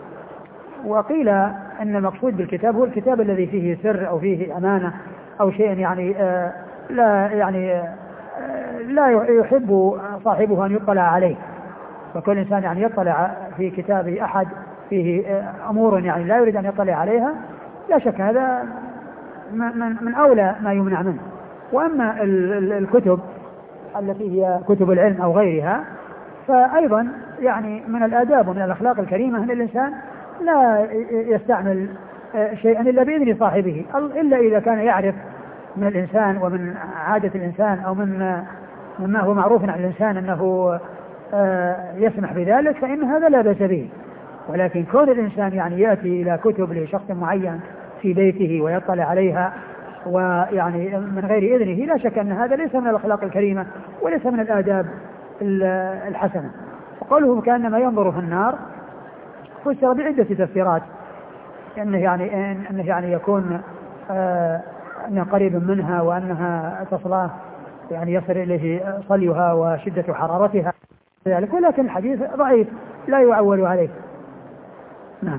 وقيل أن المقصود بالكتاب هو الكتاب الذي فيه سر أو فيه أمانة أو شيء يعني آه لا يعني آه لا يحب صاحبه أن يطلع عليه، وكل إنسان يعني يطلع في كتاب أحد فيه آه أمور يعني لا يريد أن يطلع عليها، لا شك هذا من, من أولى ما يمنع منه. وأما الكتب التي هي كتب العلم أو غيرها فأيضا يعني من الآداب ومن الأخلاق الكريمة أن الإنسان لا يستعمل شيئا إلا بإذن صاحبه، إلا إذا كان يعرف من الإنسان ومن عادة الإنسان أو من مما هو معروف عن الإنسان أنه يسمح بذلك فإن هذا لا بأس به. ولكن كون الإنسان يعني يأتي إلى كتب لشخص معين في بيته ويطلع عليها ويعني من غير إذنه، لا شك أن هذا ليس من الأخلاق الكريمة وليس من الآداب الحسنة. وقوله كأنما ينظر في النار فسر بعدة تفسيرات، أنه يعني أنه يعني يكون آه أنه قريب منها وأنها تصلاه يعني يصل إليه صليها وشدة حرارتها ذلك، ولكن الحديث ضعيف لا يعول عليه. نعم.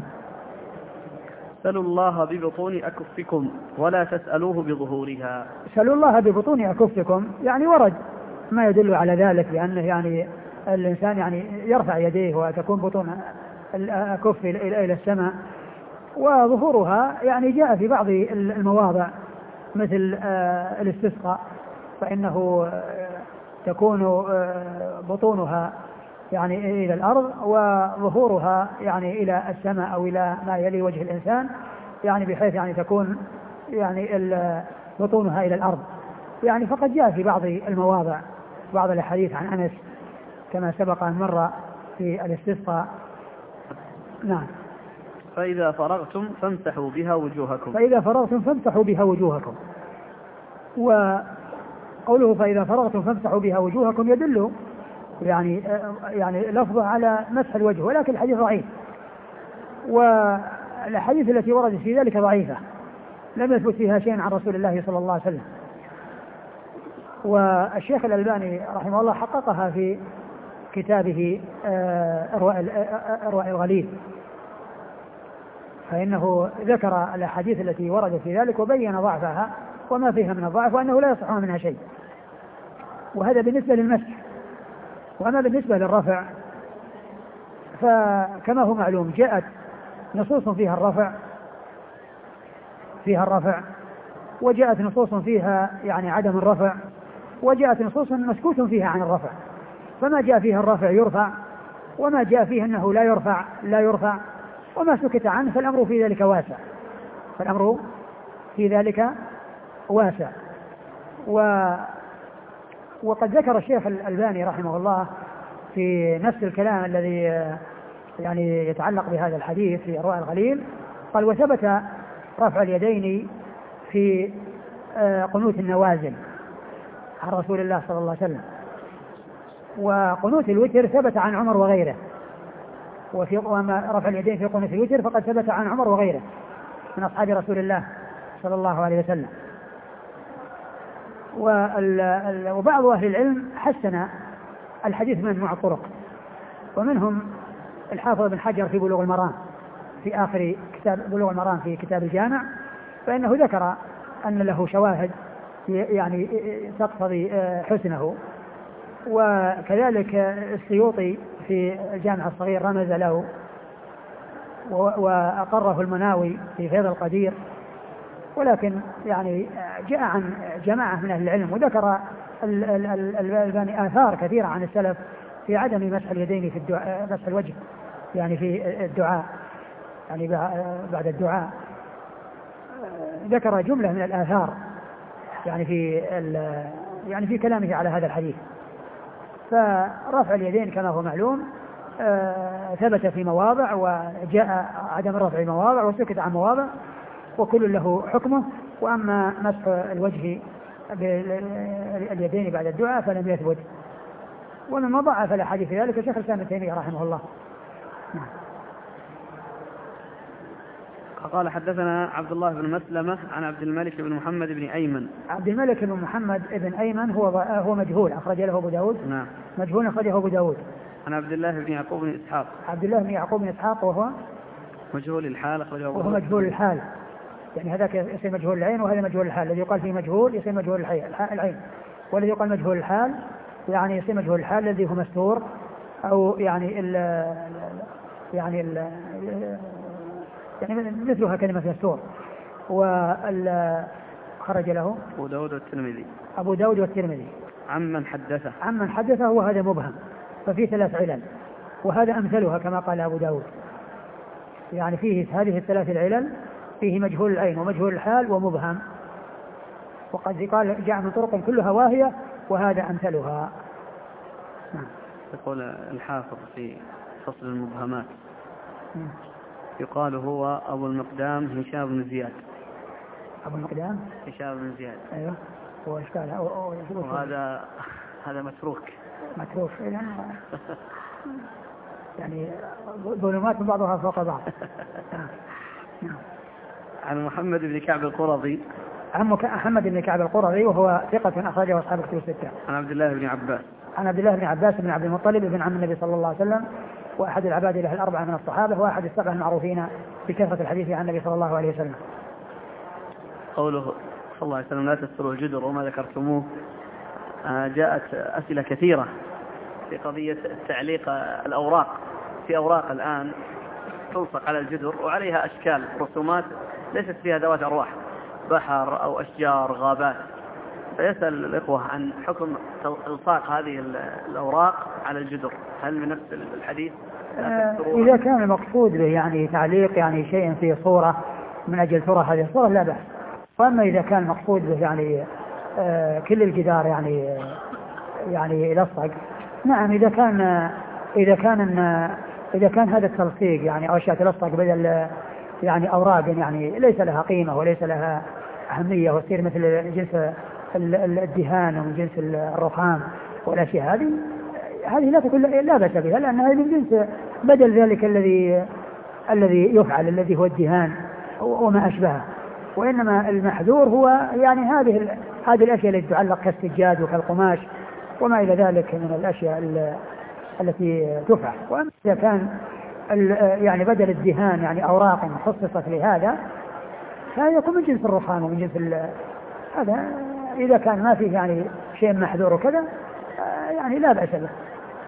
سلوا الله ببطون أكفكم ولا تسألوه بظهورها. سلوا الله ببطون أكفكم يعني ورد ما يدل على ذلك، لأنه يعني الإنسان يعني يرفع يديه وتكون بطون الأكف إلى السماء، وظهورها يعني جاء في بعض المواضع مثل الاستسقاء فإنه تكون بطونها يعني إلى الأرض وظهورها يعني إلى السماء أو إلى ما يلي وجه الإنسان، يعني بحيث يعني تكون يعني بطونها إلى الأرض يعني. فقد جاء في بعض المواضع بعض الحديث عن أنس كما سبق أن مر في الاستسقاء. نعم. فإذا فرغتم فامسحوا بها وجوهكم. فإذا فرغتم فامسحوا بها وجوهكم. وقوله فإذا فرغتم فامسحوا بها وجوهكم يدل يعني يعني لفظه على مسح الوجه، ولكن الحديث ضعيف، والأحاديث التي وردت في ذلك ضعيفة لم يثبت فيها شيء عن رسول الله صلى الله عليه وسلم. والشيخ الألباني رحمه الله حققها في كتابه إرواء الغليل، فإنه ذكر الأحاديث التي وردت في ذلك وبين ضعفها وما فيها من الضعف وأنه لا يصح منها شيء. وهذا بالنسبة للمسح. وأما بالنسبة للرفع فكما هو معلوم جاءت نصوص فيها الرفع فيها الرفع وجاءت نصوص فيها يعني عدم الرفع، وجاءت نصوص مسكوت فيها عن الرفع. فما جاء فيها الرفع يرفع، وما جاء فيه أنه لا يرفع لا يرفع، وما سكت عنه فالأمر في ذلك واسع فالأمر في ذلك واسع. و وقد ذكر الشيخ الألباني رحمه الله في نفس الكلام الذي يعني يتعلق بهذا الحديث في إرواء الغليل، قال وثبت رفع اليدين في قنوت النوازل عن رسول الله صلى الله عليه وسلم، وقنوت الوتر ثبت عن عمر وغيره، وفي وما رفع اليدين في قنوت الوتر فقد ثبت عن عمر وغيره من أصحاب رسول الله صلى الله عليه وسلم. وبعض أهل العلم حسن الحديث من مع الطرق، ومنهم الحافظ بن حجر في بلوغ المرام في آخر كتاب بلوغ المرام في كتاب الجامع، فإنه ذكر أن له شواهد يعني تقتضي حسنه. وكذلك السيوطي في الجامع الصغير رمز له، وأقره المناوي في فيض القدير. ولكن يعني جاء عن جماعة من أهل العلم وذكر الألباني آثار كثيرة عن السلف في عدم مسح اليدين في الدعاء، مسح الوجه يعني في الدعاء يعني بعد الدعاء، ذكر جملة من الآثار يعني في يعني في كلامه على هذا الحديث. فرفع اليدين كما هو معلوم ثبت في مواضع، وجاء عدم الرفع في مواضع وسكت عن مواضع، وكل له حكمه. وأما مسح الوجه باليدين بعد الدعاء فلم يثبت، ومما ضعف الأحاديث في ذلك شيخ الإسلام ابن تيمية رحمه الله. قال حدثنا عبد الله بن مسلمة عن عبد الملك بن محمد بن أيمن. عبد الملك بن محمد بن أيمن هو هو مجهول أخرج له أبو داود. نعم. مجهول أخرجه أبو داود. عن عبد الله بن يعقوب بن إسحاق. عبد الله بن يعقوب بن إسحاق وهو مجهول الحال أخرجه أبو داود. وهو مجهول الحال، يعني هذاك يصير مجهول العين وهذا مجهول الحال. الذي يقال فيه مجهول يصير مجهول العين، والذي يقال مجهول الحال يعني يصير مجهول الحال الذي هو مستور أو يعني ال يعني ال يعني مثلها كلمة مستور. وخرج له أبو داود والترمذي. أبو داود والترمذي. عمن حدثه عمن حدثه وهذا مبهم، ففي ثلاث علل، وهذا أمثلها كما قال أبو داود. يعني فيه هذه الثلاث العلل، فيه مجهول العين ومجهول الحال ومبهم، وقد قال جاء من طرق كلها واهية وهذا أمثلها. يقول الحافظ في فصل المبهمات يقال هو أبو المقدام هشام بن زياد. أبو المقدام هشام بن زياد. أيوه. هو إشكال. وهذا هذا متروك. متروك يعني ظلمات بعضها فوق بعض. عن محمد بن كعب القرظي. عن محمد بن كعب القرظي وهو ثقة أخرجه أصحاب الكتب الستة. عن عبد الله بن عباس. عن عبد الله بن عباس بن عبد المطلب بن عم النبي صلى الله عليه وسلم، وأحد العباد له الأربعة من الصحابة، وأحد السبعة المعروفين بكثرة الحديث عن النبي صلى الله عليه وسلم. قوله صلى الله عليه وسلم لا تستروا الجدر وما ذكرتموه، جاءت أسئلة كثيرة في قضية تعليق الأوراق. في أوراق الآن تلصق على الجدر وعليها أشكال رسومات ليست فيها ذوات أرواح، بحر أو أشجار غابات، فيسأل الإخوة عن حكم إلصاق هذه الأوراق على الجدر، هل من نفس الحديث؟ إذا كان المقصود به يعني تعليق يعني شيء في صورة من أجل ترى هذه الصورة لا بأس. وأما إذا كان المقصود به يعني آه كل الجدار يعني يعني يلصق، نعم إذا كان إذا كان إذا كان هذا التلصيق يعني أو أشياء تلصق بدل يعني أوراق يعني ليس لها قيمة وليس لها أهمية وتصير مثل جنس الدهان ومن جنس الرخام والأشياء هذه هذه لا تكون لا بأس بها، لأنها من جنس بدل ذلك الذي الذي يفعل الذي هو الدهان وما أشبهه. وإنما المحذور هو يعني هذه هذه الأشياء التي تعلق كالسجاد وكالقماش وما إلى ذلك من الأشياء التي تفعل. وأما إذا كان يعني بدل الدهان يعني أوراق خصصت لهذا فهذا يكون من جنس الرخام ومن جنس هذا. إذا كان ما فيه يعني شيء محذور وكذا يعني لا بأس به.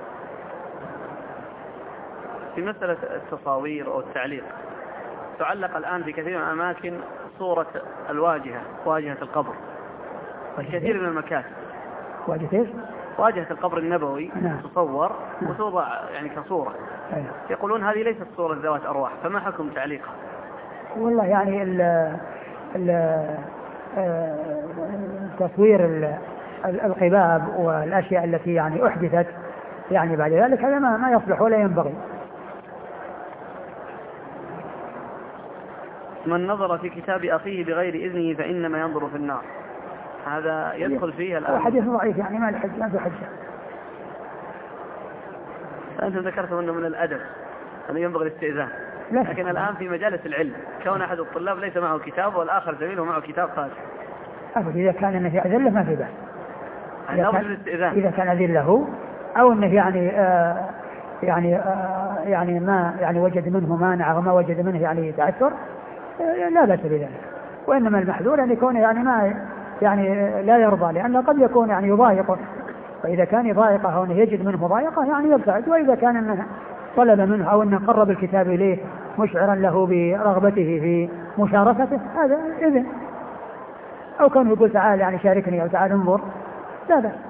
في مسألة التصاوير أو التعليق، تعلق الآن في كثير من الأماكن صورة الواجهة، واجهة القبر في كثير من المكاتب. واجهة إيش؟ واجهة القبر النبوي. نعم. تصور نعم. وتوضع يعني كصورة. أيه. يقولون هذه ليست صورة ذوات أرواح، فما حكم تعليقها؟ والله يعني ال ال تصوير القباب والأشياء التي يعني أحدثت يعني بعد ذلك هذا ما ما يصلح ولا ينبغي. من نظر في كتاب أخيه بغير إذنه فإنما ينظر في النار، هذا يدخل فيه الآن. حديث ضعيف يعني ما الحج ما في حجة. أنتم ذكرتم أنه من الأدب أنه ينبغي الاستئذان، لكن الآن في مجالس العلم كون أحد الطلاب ليس معه كتاب والآخر زميله معه كتاب خارج. أبدا إذا كان أنه في أذله ما في بأس. إذا كان, إذا كان أذله أو أنه يعني آه يعني آه يعني ما يعني وجد منه مانع وما وجد منه يعني تعثر آه لا بأس بذلك. وإنما المحذور أن يكون يعني ما يعني لا يرضى، لأنه قد يكون يعني يضايقه، فإذا كان يضايقه أو أنه يجد منه ضايقه يعني يبتعد. وإذا كان أنه طلب منه أو أنه قرب الكتاب إليه مشعرا له برغبته في مشاركته هذا إذن، أو كان يقول تعال يعني شاركني أو تعال انظر لا بأس.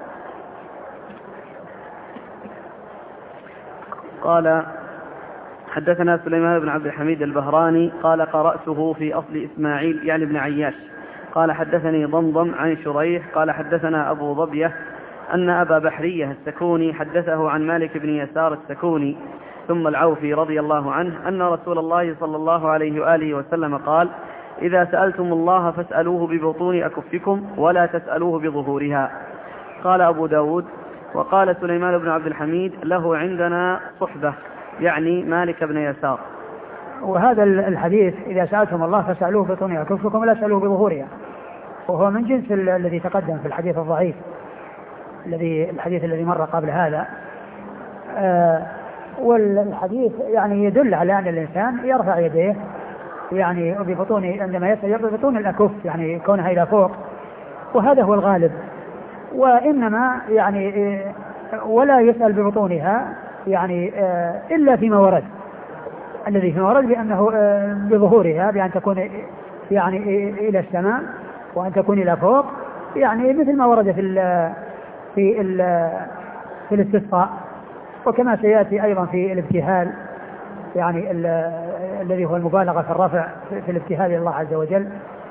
قال حدثنا سليمان بن عبد الحميد البهراني قال قرأته في أصل إسماعيل يعني ابن عياش قال حدثني ضمضم عن شريح قال حدثنا أبو ضبية أن أبا بحرية السكوني حدثه عن مالك بن يسار السكوني ثم العوفي رضي الله عنه أن رسول الله صلى الله عليه وآله وسلم قال إذا سألتم الله فاسألوه ببطون أكفكم ولا تسألوه بظهورها. قال أبو داود وقال سليمان بن عبد الحميد له عندنا صحبة يعني مالك بن يسار. وهذا الحديث إذا سألتم الله فاسألوه ببطون أكفكم ولا تسألوه بظهورها، وهو من جنس الذي تقدم في الحديث الضعيف الذي الحديث الذي مر قبل هذا. آه والحديث يعني يدل على أن الإنسان يرفع يديه يعني ببطون عندما يسأل ببطون الأكف يعني كونها إلى فوق، وهذا هو الغالب. وإنما يعني ولا يسأل ببطونها يعني إلا فيما ورد، الذي فيما ورد بأنه بظهورها بأن تكون يعني إلى السماء وأن تكون إلى فوق، يعني مثل ما ورد في ال في ال في الاستسقاء، وكما سيأتي أيضا في الابتهال يعني الذي هو المبالغة في الرفع في الابتهال إلى الله عز وجل.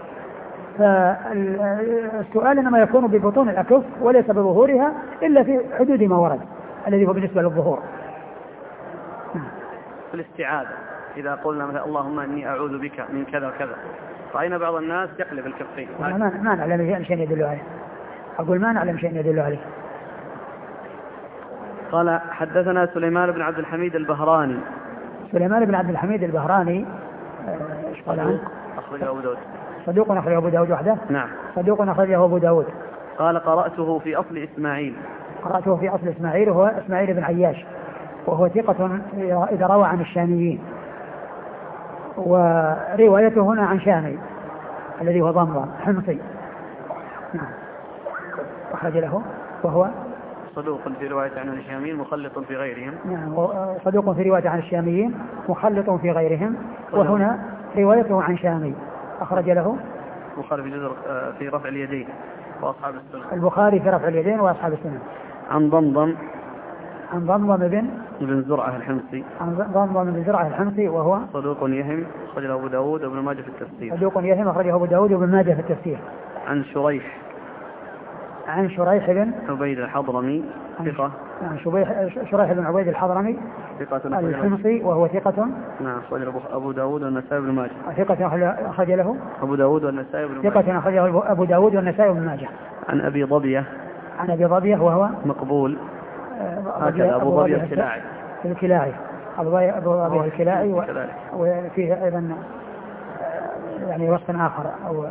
فالسؤال إنما يكون ببطون الأكف وليس بظهورها إلا في حدود ما ورد الذي هو بالنسبة للظهور. في الاستعاذة إذا قلنا مثلا اللهم إني أعوذ بك من كذا وكذا، رأينا بعض الناس يقلب الكفين. ما, ما نعلم شيء يدل عليه، أقول ما نعلم شيء يدل عليه. قال حدثنا سليمان بن عبد الحميد البهراني. سليمان بن عبد الحميد البهراني ايش قال عنه؟ أخرجه أبو داود. صدوق أخرجه أبو داود وحده؟ نعم. صدوق أخرجه أبو داود. قال قرأته في أصل إسماعيل. قرأته في أصل إسماعيل وهو إسماعيل بن عياش، وهو ثقة إذا روى عن الشاميين، وروايته هنا عن شامي الذي هو ضمضم حمصي. نعم. أخرج له وهو صدوق في رواية عن الشاميين مخلط في غيرهم. نعم. صدوق في رواية عن الشاميين مخلط في غيرهم، وهنا روايته عن شامي. أخرج له البخاري في جزر في رفع اليدين وأصحاب السنن. البخاري في رفع اليدين وأصحاب السنن. عن ضمضم عن ضمضم بن بن زرعة الحمصي. عن ضمضم بن زرعة الحمصي وهو صدوق يهم أخرجه أبو داود وابن ماجه في التفسير. صدوق يهم أخرجه أبو داود وابن ماجه في التفسير. عن شريح عن شريح بن عبيد الحضرمي ثقة. عن شريح بن عبيد الحضرمي ثقة الحمصي وهو ثقة. نعم. أخرجه أبو داود والنسائي بن ماجه. ثقة أخرج له أبو داود والنسائي بن ماجه. ثقة أخرجه أبو داود والنسائي بن ماجه. عن أبي ضبية. عن أبي ضبية وهو مقبول. هكذا أبو ضبية الكلاعي. الكلاعي أبو ضبية الكلاعي، وفيه أيضا يعني وصف آخر أو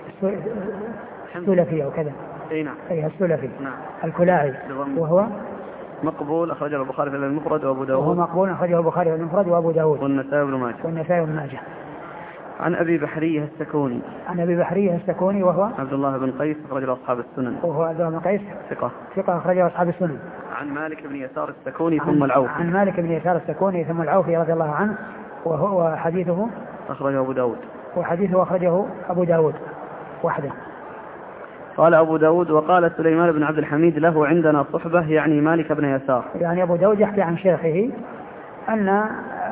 السلفي أو كذا. اي نعم. اي السلفي. نعم. الكلاعي وهو مقبول أخرجه البخاري في المفرد وأبو داود. وهو مقبول أخرجه البخاري في المفرد وأبو داود والنسائي بن ماجه. والنسائي بن ماجه. عن أبي بحرية السكوني. عن أبي بحرية السكوني وهو عبد الله بن قيس أخرجه أصحاب السنن. وهو عبد الله بن قيس ثقة. ثقة أخرجه أصحاب السنن. عن مالك بن يسار السكوني ثم العوفي. عن مالك بن يسار السكوني ثم العوفي رضي الله عنه، وهو حديثه أخرجه أبو داود. وحديثه أخرجه أبو داود وحده. قال أبو داود وقال سليمان بن عبد الحميد له عندنا صحبة يعني مالك بن يسار. يعني أبو داود يحكي عن شيخه أن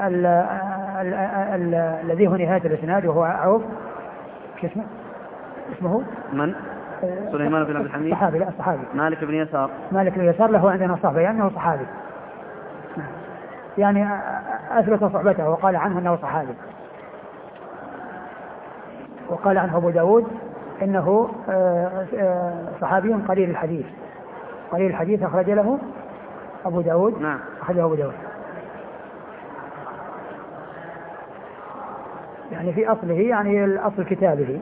الذي هو نهاية الإسناد وهو عوف اسمه اسمه من؟ سليمان بن عبد الحميد. صحابي. لا صحابي. مالك بن يسار. مالك بن يسار له عندنا صحبة يعني أنه صحابي، يعني أثبت صحبته وقال عنه أنه صحابي. وقال عنه أبو داود إنه صحابي قليل الحديث. قليل الحديث أخرج له أبو داود. نعم. أخرجه أبو داود. يعني في أصله يعني الأصل كتابه.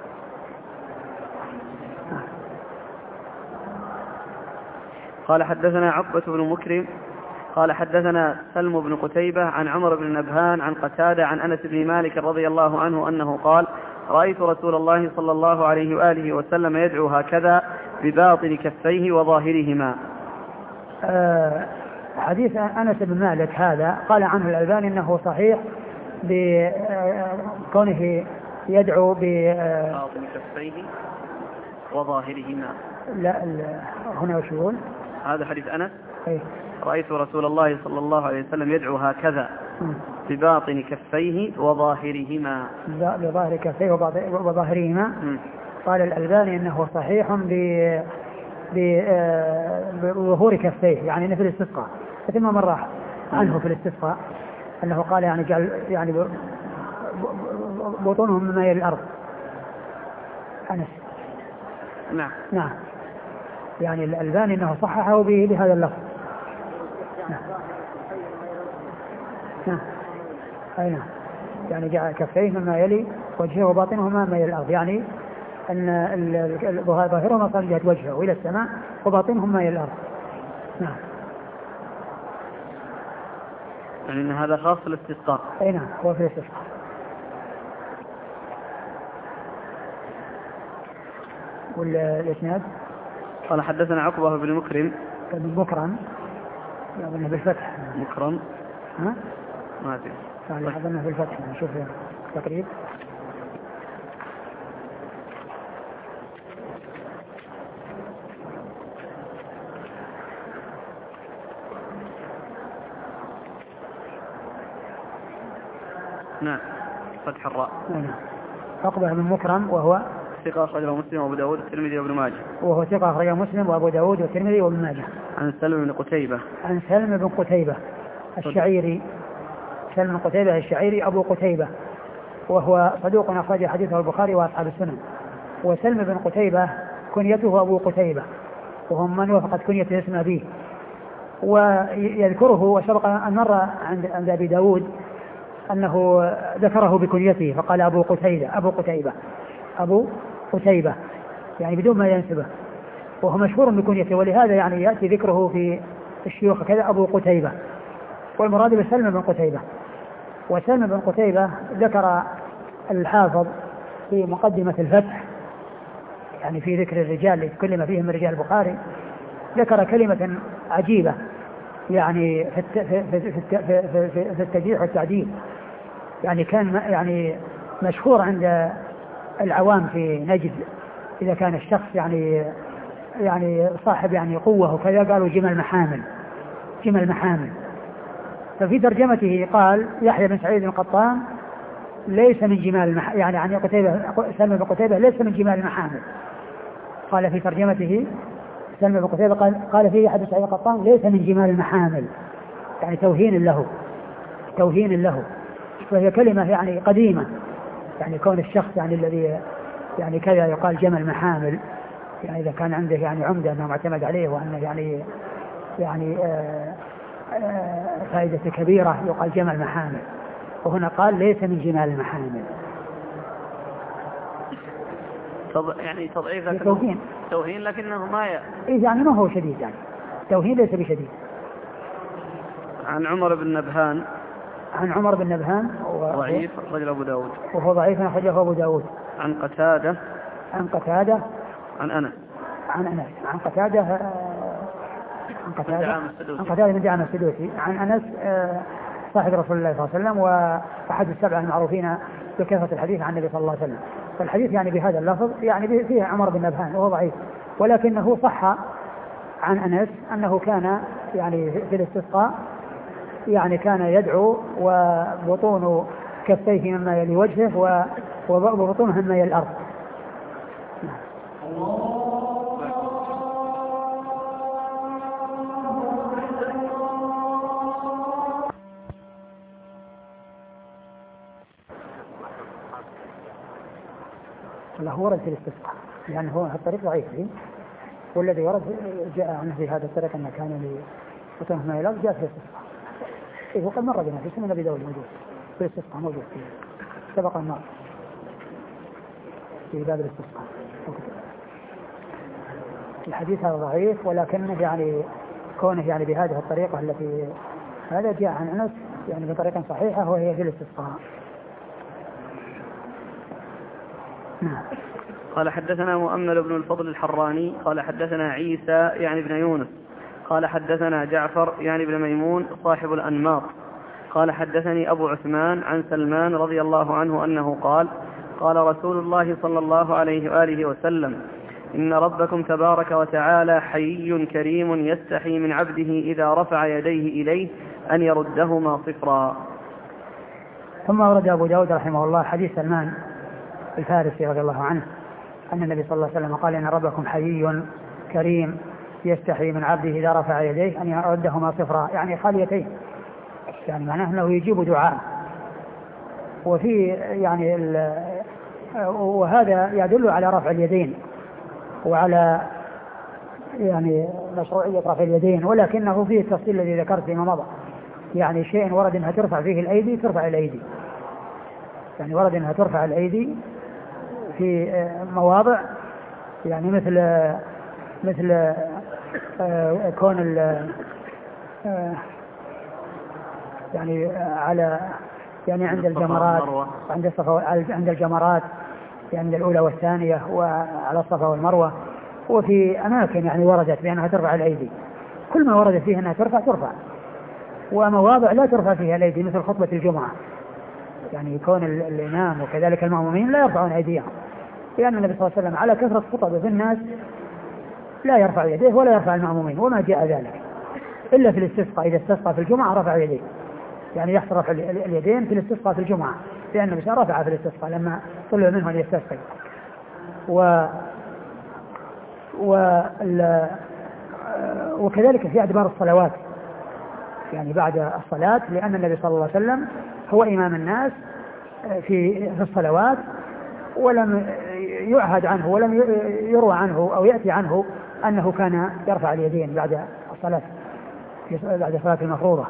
قال حدثنا عقبة بن مكرم قال حدثنا سلم بن قتيبة عن عمر بن نبهان عن قتادة عن أنس بن مالك رضي الله عنه أنه قال رأيت رسول الله صلى الله عليه وآله وسلم يدعو هكذا بباطن كفيه وظاهرهما. آه حديث أنس بن مالك هذا قال عنه الألباني أنه صحيح بكونه يدعو بباطن كفيه وظاهرهما. لا هنا وش يقول؟ هذا حديث أنس. أيه؟ رأيت رسول الله صلى الله عليه وسلم يدعو هكذا بباطن كفيه وظاهرهما. بظاهر كفيه وظاهرهما. قال الألباني أنه صحيح بظهور كفيه يعني في الاستسقاء، مثل ما مر عنه في الاستسقاء أنه قال يعني جعل يعني وبطونهم مما يلي الأرض. أنس. نعم. نعم. يعني الألباني أنه صححه بهذا اللفظ. نعم. نعم. أي نعم. يعني جعل كفيه مما يلي وجهه وباطنهما مما يلي الأرض، يعني أن ظاهرهما صار جهة وجهه إلى السماء وباطنهما إلى الأرض. نعم. يعني أن هذا خاص بالاستسقاء. أي نعم، هو في الاستسقاء. والإسناد قال حدثنا عقبة بن مكرم بن مكرم يعني بالفتح. مكرم ها؟ ما أدري. قال حدثنا بالفتح، نشوف تقريب. نعم. فتح الراء. نعم. عقبة بن مكرم وهو ثقة أخرجه مسلم وأبو داود والترمذي وابن ماجه. وهو ثقة أخرجه مسلم وأبو داود والترمذي وابن ماجه. عن سلم بن قتيبة. عن سلم بن قتيبة الشعيري. سلم بن قتيبة الشعيري أبو قتيبة، وهو صدوق أخرج حديثه البخاري وأصحاب السنن. وسلم بن قتيبة كنيته أبو قتيبة، وهم من وفقت كنيته اسم أبيه. ويذكره وسبق أن مر عند عند أبي داود أنه ذكره بكنيته فقال أبو قتيبة أبو قتيبة أبو قتيبة يعني بدون ما ينسبه، وهو مشهور بكنيته، ولهذا يعني يأتي ذكره في الشيوخ كذا أبو قتيبة، والمراد بسلم بن قتيبة. وسلم بن قتيبة ذكر الحافظ في مقدمة الفتح يعني في ذكر الرجال اللي تكلم فيهم من رجال البخاري، ذكر كلمة عجيبة يعني في في التجريح والتعديل، يعني كان يعني مشهور عند العوام في نجد إذا كان الشخص يعني يعني صاحب يعني قوة وكذا قالوا جمل محامل جمل محامل. ففي ترجمته قال يحيى بن سعيد القطان ليس من جمال المح... يعني عن قتيبة سلم بن قتيبة ليس من جمال المحامل. قال في ترجمته سلم بن قتيبة قال, قال فيه يحيى بن سعيد القطان ليس من جمال المحامل، يعني توهين له توهين له وهي كلمة يعني قديمة، يعني كون الشخص يعني الذي يعني كذا يقال جمل محامل، يعني إذا كان عنده يعني عمدة أنه معتمد عليه وأنه يعني يعني آآ آآ فائدة كبيرة يقال جمل محامل، وهنا قال ليس من جمال المحامل. يعني تضعيف لكنه توهين توهين لكنه ما ي... إيه يعني ما هو شديد، يعني توهين ليس بشديد. عن عمر بن نبهان عن عمر بن نبهان ضعيف رجل أبو داود وهو ضعيف أخرجه أبو داود. عن قتادة عن قتادة عن أنس عن أنس عن قتادة عن قتادة عن قتادة بن دعامة السدوسي عن أنس صاحب رسول الله صلى الله عليه وسلم وأحد السبعة المعروفين بكثرة الحديث عن النبي صلى الله عليه وسلم. فالحديث يعني بهذا اللفظ يعني فيه عمر بن نبهان وهو ضعيف، ولكنه صح عن أنس أنه كان يعني في الاستسقاء يعني كان يدعو وبطون كفيه مما يلي وجهه وبطونها مما يلي الأرض. الله هو ورد في الاستسقاء يعني هو الطريق ضعيف فيه، والذي ورد جاء عنه في هذا الطريق أنه كان لبطونه مما يلي الأرض جاء في الاستسقاء. إيه وقد مر بنا في سنن أبي داود موجود في الاستسقاء موجود فيه سبق النار في باب الاستسقاء. الحديث هذا ضعيف ولكنه يعني كونه يعني بهذه الطريقة التي هذا جاء عن أنس يعني بطريقة صحيحة وهي في الاستسقاء. نعم. قال حدثنا مؤمل بن الفضل الحراني قال حدثنا عيسى يعني بن يونس قال حدثنا جعفر يعني بن ميمون صاحب الأنماط قال حدثني أبو عثمان عن سلمان رضي الله عنه أنه قال قال رسول الله صلى الله عليه وآله وسلم إن ربكم تبارك وتعالى حيي كريم يستحي من عبده إذا رفع يديه إليه أن يردهما صفرا. ثم ورد أبو داود رحمه الله حديث سلمان الفارسي رضي الله عنه أن النبي صلى الله عليه وسلم قال إن ربكم حيي كريم يستحي من عبده إذا رفع يديه أن يردهما صفرا، يعني خاليتين، يعني معناه أنه يجيب دعاء وفي يعني وهذا يدل على رفع اليدين وعلى يعني مشروعية رفع اليدين، ولكنه فيه التفصيل الذي ذكرت فيما مضى. يعني شيء ورد انها ترفع فيه الايدي ترفع الايدي، يعني ورد انها ترفع الايدي في مواضع يعني مثل مثل كون يعني على يعني عند الجمرات عند الصفا عند الجمرات يعني الأولى والثانية وعلى الصفا والمروة، وفي أماكن يعني وردت بأنها ترفع الأيدي. كل ما وردت فيها أنها ترفع ترفع، ومواضع لا ترفع فيها الأيدي مثل خطبة الجمعة، يعني يكون الإمام وكذلك المأمومين لا يرفعون أيديهم، لأن النبي صلى الله عليه وسلم على كثرة خطبه في الناس لا يرفع يديه ولا يرفع المأمومين، وما جاء ذلك إلا في الاستسقاء. إذا استسقى في الجمعة رفع يديه، يعني يحصل رفع اليدين في الاستسقاء في الجمعة، لأن النبي رفع في الاستسقاء لما طلب منه أن يستسقي. و وكذلك في أدبار الصلوات، يعني بعد الصلاة، لأن النبي صلى الله عليه وسلم هو إمام الناس في في الصلوات، ولم يعهد عنه ولم يروى عنه أو يأتي عنه أنه كان يرفع اليدين بعد الصلاة بعد الصلاة المفروضة.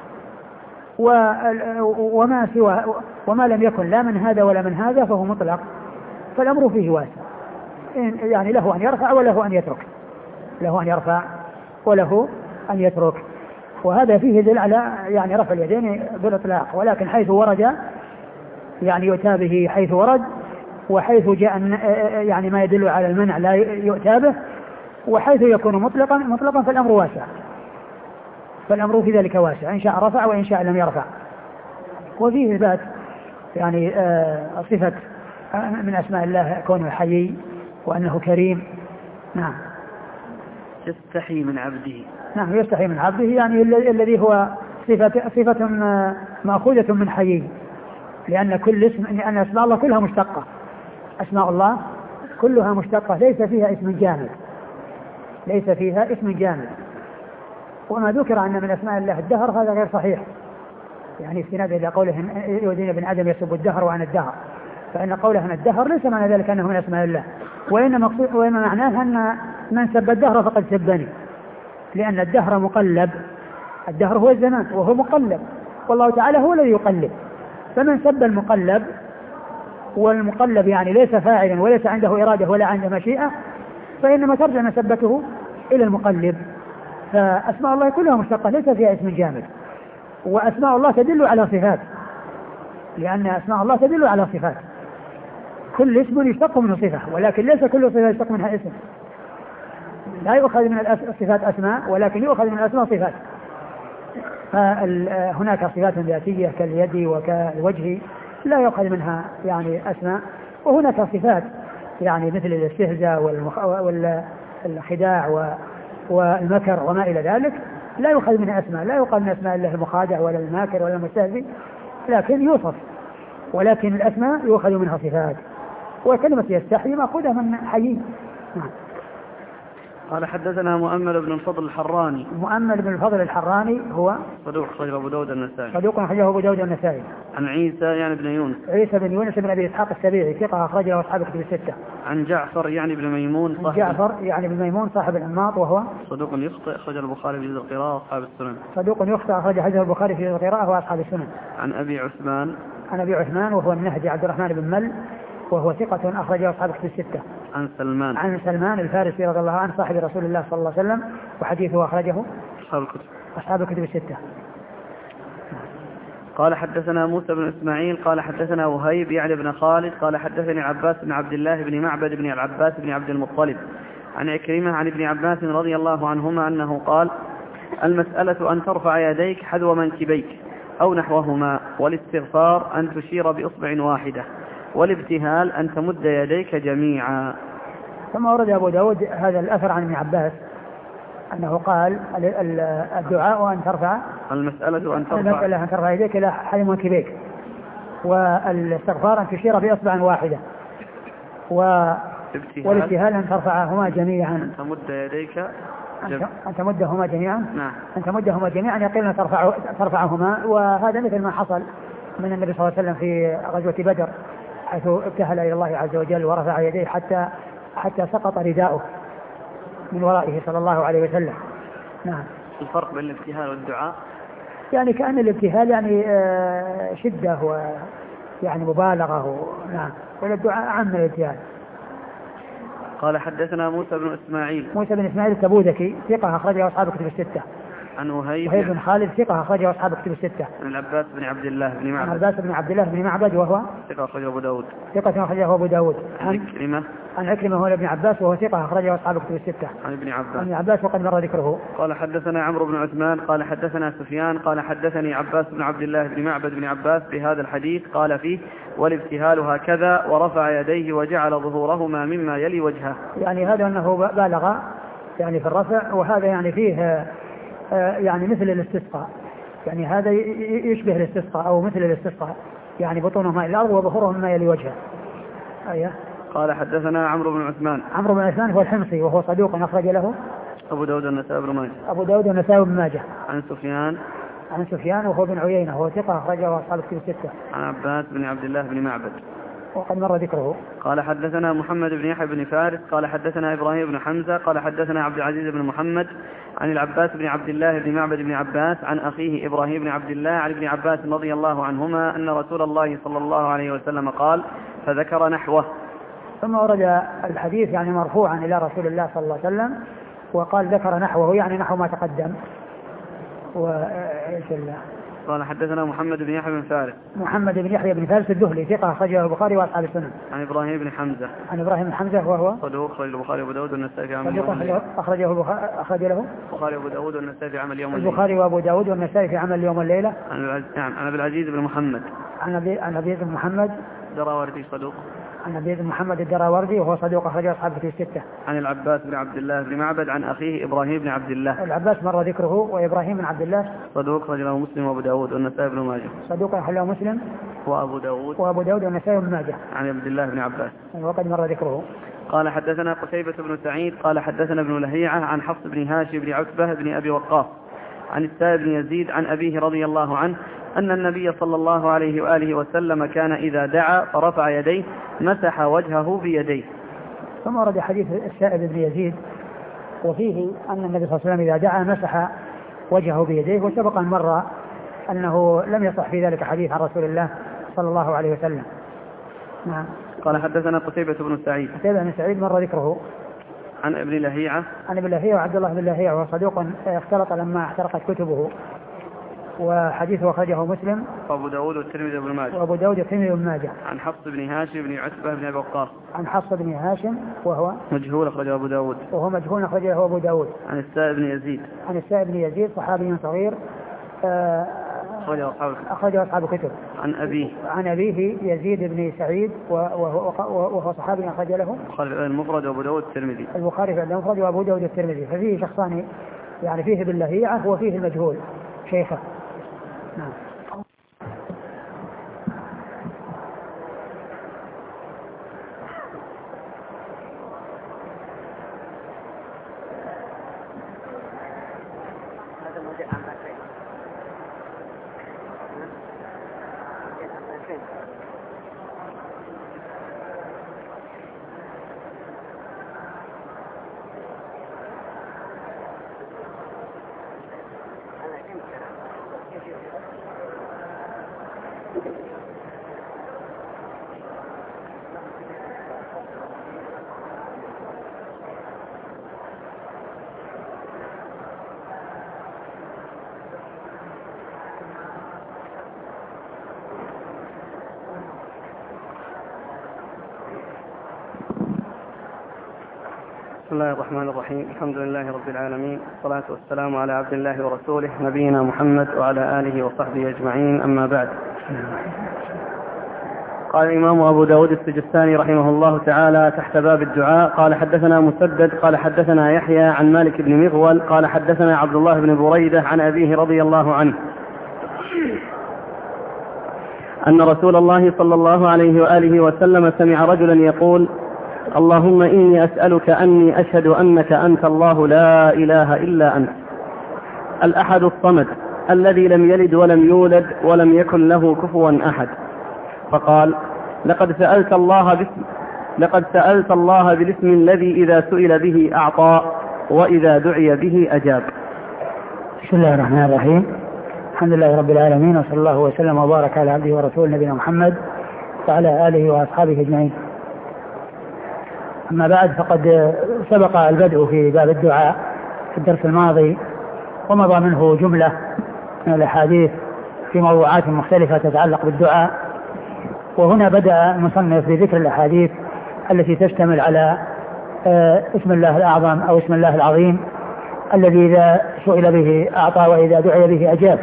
وما سوى وما لم يكن لا من هذا ولا من هذا فهو مطلق، فالأمر فيه واسع، يعني له أن يرفع وله أن يترك، له أن يرفع وله أن يترك. وهذا فيه دل على يعني رفع اليدين بالإطلاق، ولكن حيث ورد يعني يؤتى به حيث ورد، وحيث جاء يعني ما يدل على المنع لا يؤتى به، وحيث يكون مطلقا مطلقا فالأمر واسع، فالأمر في ذلك واسع، إن شاء رفع وإن شاء لم يرفع. وفيه إثبات يعني آه صفة من أسماء الله كونه حيي وأنه كريم. نعم. يستحي من عبده. نعم يستحي من عبده، يعني الذي هو صفة صفة مأخوذة من حيي، لأن كل اسم لأن أسماء الله كلها مشتقة، أسماء الله كلها مشتقة، ليس فيها اسم جامد، ليس فيها اسم جامد. وما ذكر أن من أسماء الله الدهر هذا غير صحيح، يعني استناد إلى قولهم يودين ابن آدم يسب الدهر وأنا الدهر، فإن قولهم الدهر ليس معنى ذلك أنه من أسماء الله، وإن مقصود وإن معناه أن من سب الدهر فقد سبني، لأن الدهر مقلب، الدهر هو الزمان وهو مقلب، والله تعالى هو الذي يقلب، فمن سب المقلب، والمقلب يعني ليس فاعلا وليس عنده إرادة ولا عنده مشيئة، فإنما ترجع مسبته إلى المقلب. فأسماء الله كلها مشتقة ليس فيها اسم جامد، وأسماء الله تدل على صفات، لأن أسماء الله تدل على صفات، كل اسم يشتق منه صفة، ولكن ليس كل صفة يشتق منها اسم، لا يؤخذ من الصفات أسماء ولكن يؤخذ من الأسماء صفات. فهناك صفات ذاتية كاليد وكالوجه لا يؤخذ منها يعني أسماء، وهناك صفات يعني مثل الاستهزاء والخداع والمكر وما إلى ذلك لا يؤخذ منها أسماء، لا يقال من أسماء الله المخادع ولا الماكر ولا المستهزئ، لكن يوصف، ولكن الأسماء يؤخذ منها صفات. وكلمة يستحي مأخوذة من حيي. نعم. قال حدثنا مؤمل بن الفضل الحراني. مؤمل بن الفضل الحراني هو صدوق أخرجه أبو داود النسائي. صدوق أخرجه أبو داود النسائي. عن عيسى يعني بن يونس. عيسى بن يونس بن أبي إسحاق السبيعي ثقة أخرجه أصحاب الكتب الستة. عن جعفر يعني بن ميمون صاحب. جعفر يعني بن ميمون صاحب الأنماط وهو صدوق يخطئ أخرج البخاري في جزء القراءة وأصحاب السنن. صدوق يخطئ أخرج حديث البخاري في جزء القراءة وأصحاب السنن. عن أبي عثمان. عن أبي عثمان وهو النهدي عبد الرحمن بن مل وهو ثقة أخرجه أصحاب الكتب الستة. عن سلمان. عن سلمان الفارسي رضي الله عنه صاحب رسول الله صلى الله عليه وسلم، وحديثه أخرجه أصحاب الكتب. أصحاب الكتب الستة. قال حدثنا موسى بن إسماعيل قال حدثنا وهيب يعني بن خالد قال حدثني عباس بن عبد الله بن معبد بن العباس بن عبد المطلب عن عكرمة عن ابن عباس رضي الله عنهما أنه قال: المسألة أن ترفع يديك حذو منكبيك أو نحوهما، والاستغفار أن تشير بإصبع واحدة، والابتهال أن تمد يديك جميعا. ثم ورد أبو داود هذا الأثر عن ابن عباس أنه قال الدعاء أن ترفع المسألة أن ترفع المسألة أن ترفع يديك إلى حذو منكبيك، والاستغفار أن تشير بإصبع واحدة، والابتهال أن ترفعهما جميعا، أن تمد يديك جم... أن تمدهما جميعا. نعم. أن تمدهما جميعا يقول أن ترفع... ترفعهما، وهذا مثل ما حصل من النبي صلى الله عليه وسلم في غزوة بدر، حيث ابتهل إلى الله عز وجل ورفع يديه حتى حتى سقط رداؤه من ورائه صلى الله عليه وسلم. نعم. الفرق بين الابتهال والدعاء؟ يعني كأن الابتهال يعني شدة ويعني مبالغة، نعم، والدعاء أعم من الابتهال. قال حدثنا موسى بن إسماعيل. موسى بن إسماعيل التبوذكي ثقة أخرجه أصحاب كتب الستة. عن وهيب بن خالد ثقة أخرجه أصحاب كتب الستة. عن العباس بن عبد الله بن معبد. عن العباس بن عبد الله بن معبد وهو ثقة أخرجه أبو داود. ثقة أخرجه أبو داود. عن عكرمة. عن عكرمة هو ابن عباس وهو ثقة أخرجه أصحاب كتب الستة. عن ابن عباس. عن ابن عباس وقد مر ذكره. قال حدثنا عمرو بن عثمان قال حدثنا سفيان قال حدثني عباس بن عبد الله بن معبد بن عباس بهذا الحديث قال فيه: والابتهال هكذا، ورفع يديه وجعل ظهورهما مما يلي وجهه. يعني هذا أنه بالغ يعني في الرفع، وهذا يعني فيه يعني مثل الاستسقاء، يعني هذا يشبه الاستسقاء أو مثل الاستسقاء، يعني بطونهما إلى الأرض وظهورهما مما يلي وجهه. أيه. قال حدثنا عمرو بن عثمان. عمرو بن عثمان هو الحمصي وهو صدوق أخرج له أبو داود والنسائي بن ماجه. أبو داود والنسائي بن ماجه. عن سفيان. عن سفيان وهو بن عيينة وهو ثقة أخرجه أصحاب الكتب الستة. عن عباس بن عبد الله بن معبد وقد مر ذكره. قال حدثنا محمد بن يحيى بن فارس قال حدثنا إبراهيم بن حمزة قال حدثنا عبد العزيز بن محمد عن العباس بن عبد الله بن معبد بن عباس عن أخيه إبراهيم بن عبد الله عن ابن عباس رضي الله عنهما أن رسول الله صلى الله عليه وسلم قال فذكر نحوه. ثم ورد الحديث يعني مرفوعا إلى رسول الله صلى الله عليه وسلم وقال ذكر نحوه، يعني نحو ما تقدم. وإيش الله. قال حدثنا محمد بن يحيى بن فارس. محمد بن يحيى بن فارس الدهلي ثقة أخرجه البخاري وأصحاب السنن. عن إبراهيم بن حمزة. عن إبراهيم بن حمزة وهو صدوق أخرج البخاري وأبو داود والنسائي في عمل يوم الليلة. أخرجه البخاري أخرج له البخاري وأبو داود والنسائي في عمل يوم الليلة. البخاري وأبو داود والنسائي في عمل يوم الليلة. عن عن أبي العزيز بن محمد. عن أبي عن أبي بن محمد دراوردي صدوق. عن أبي بن محمد الدراوردي وهو صدوق أخرجه أصحاب الكتب الستة. عن العباس بن عبد الله بن معبد عن أخيه إبراهيم بن عبد الله. العباس مر ذكره، وإبراهيم بن عبد الله صدوق رجله مسلم وأبو داود والنسائي بن ماجه. صدوق أخرجه مسلم وأبو داود وأبو داود والنسائي بن ماجه. عن عبد الله بن عباس وقد مر ذكره. قال حدثنا قتيبة بن سعيد قال حدثنا ابن لهيعة عن حفص بن هاشم بن عتبة بن أبي وقاص عن السائب بن يزيد عن أبيه رضي الله عنه أن النبي صلى الله عليه وآله وسلم كان إذا دعا فرفع يديه مسح وجهه بيديه. ثم ورد حديث السائب بن يزيد وفيه أن النبي صلى الله عليه وسلم إذا دعا مسح وجهه بيديه، وسبق أن مر أنه لم يصح في ذلك حديث عن رسول الله صلى الله عليه وسلم. نعم. قال حدثنا قتيبة بن سعيد. قتيبة بن سعيد مر ذكره. عن ابن لهيعة. عن ابن لهيعة وعبد الله بن لهيعة وهو صدوق اختلط لما احترقت كتبه، وحديثه أخرجه مسلم وأبو داود والترمذي وابن ماجه. وأبو داود والترمذي وابن ماجه. عن حفص بن هاشم بن عتبة بن أبي وقاص. عن حفص بن هاشم وهو مجهول أخرجه أبو داود. وهو مجهول أخرجه أبو داود. عن السائب بن يزيد. عن السائب بن يزيد صحابي صغير أخرجه أصحاب أخرجه أصحاب الكتب. عن أبيه. عن أبيه يزيد بن سعيد وهو, وهو صحابي أخرج له البخاري في المفرد وأبو داود الترمذي. البخاري في المفرد وأبو داود الترمذي، ففيه شخصان يعني فيه باللهيعة وفيه المجهول شيخه. نعم. بسم الله الرحمن الرحيم. الحمد لله رب العالمين، والصلاة والسلام على عبد الله ورسوله نبينا محمد وعلى آله وصحبه أجمعين، أما بعد. قال الإمام أبو داود السجستاني رحمه الله تعالى تحت باب الدعاء: قال حدثنا مسدد قال حدثنا يحيى عن مالك بن مغول قال حدثنا عبد الله بن بريدة عن أبيه رضي الله عنه أن رسول الله صلى الله عليه وآله وسلم سمع رجلا يقول: اللهم إني أسألك أني أشهد أنك أنت الله لا إله إلا أنت الأحد الصمد الذي لم يلد ولم يولد ولم يكن له كفوا أحد. فقال: لقد سألت الله باسم لقد سألت الله بالاسم الذي إذا سئل به أعطى وإذا دعي به أجاب. بسم الله الرحمن الرحيم. الحمد لله رب العالمين، وصلى الله وسلم وبارك على عبده ورسوله نبينا محمد وعلى آله وأصحابه أجمعين. أما بعد، فقد سبق البدء في باب الدعاء في الدرس الماضي، ومضى منه جملة من الأحاديث في موضوعات مختلفة تتعلق بالدعاء. وهنا بدأ المصنف بذكر الأحاديث التي تشتمل على اسم الله الأعظم أو اسم الله العظيم الذي إذا سئل به أعطى وإذا دعي به أجاب.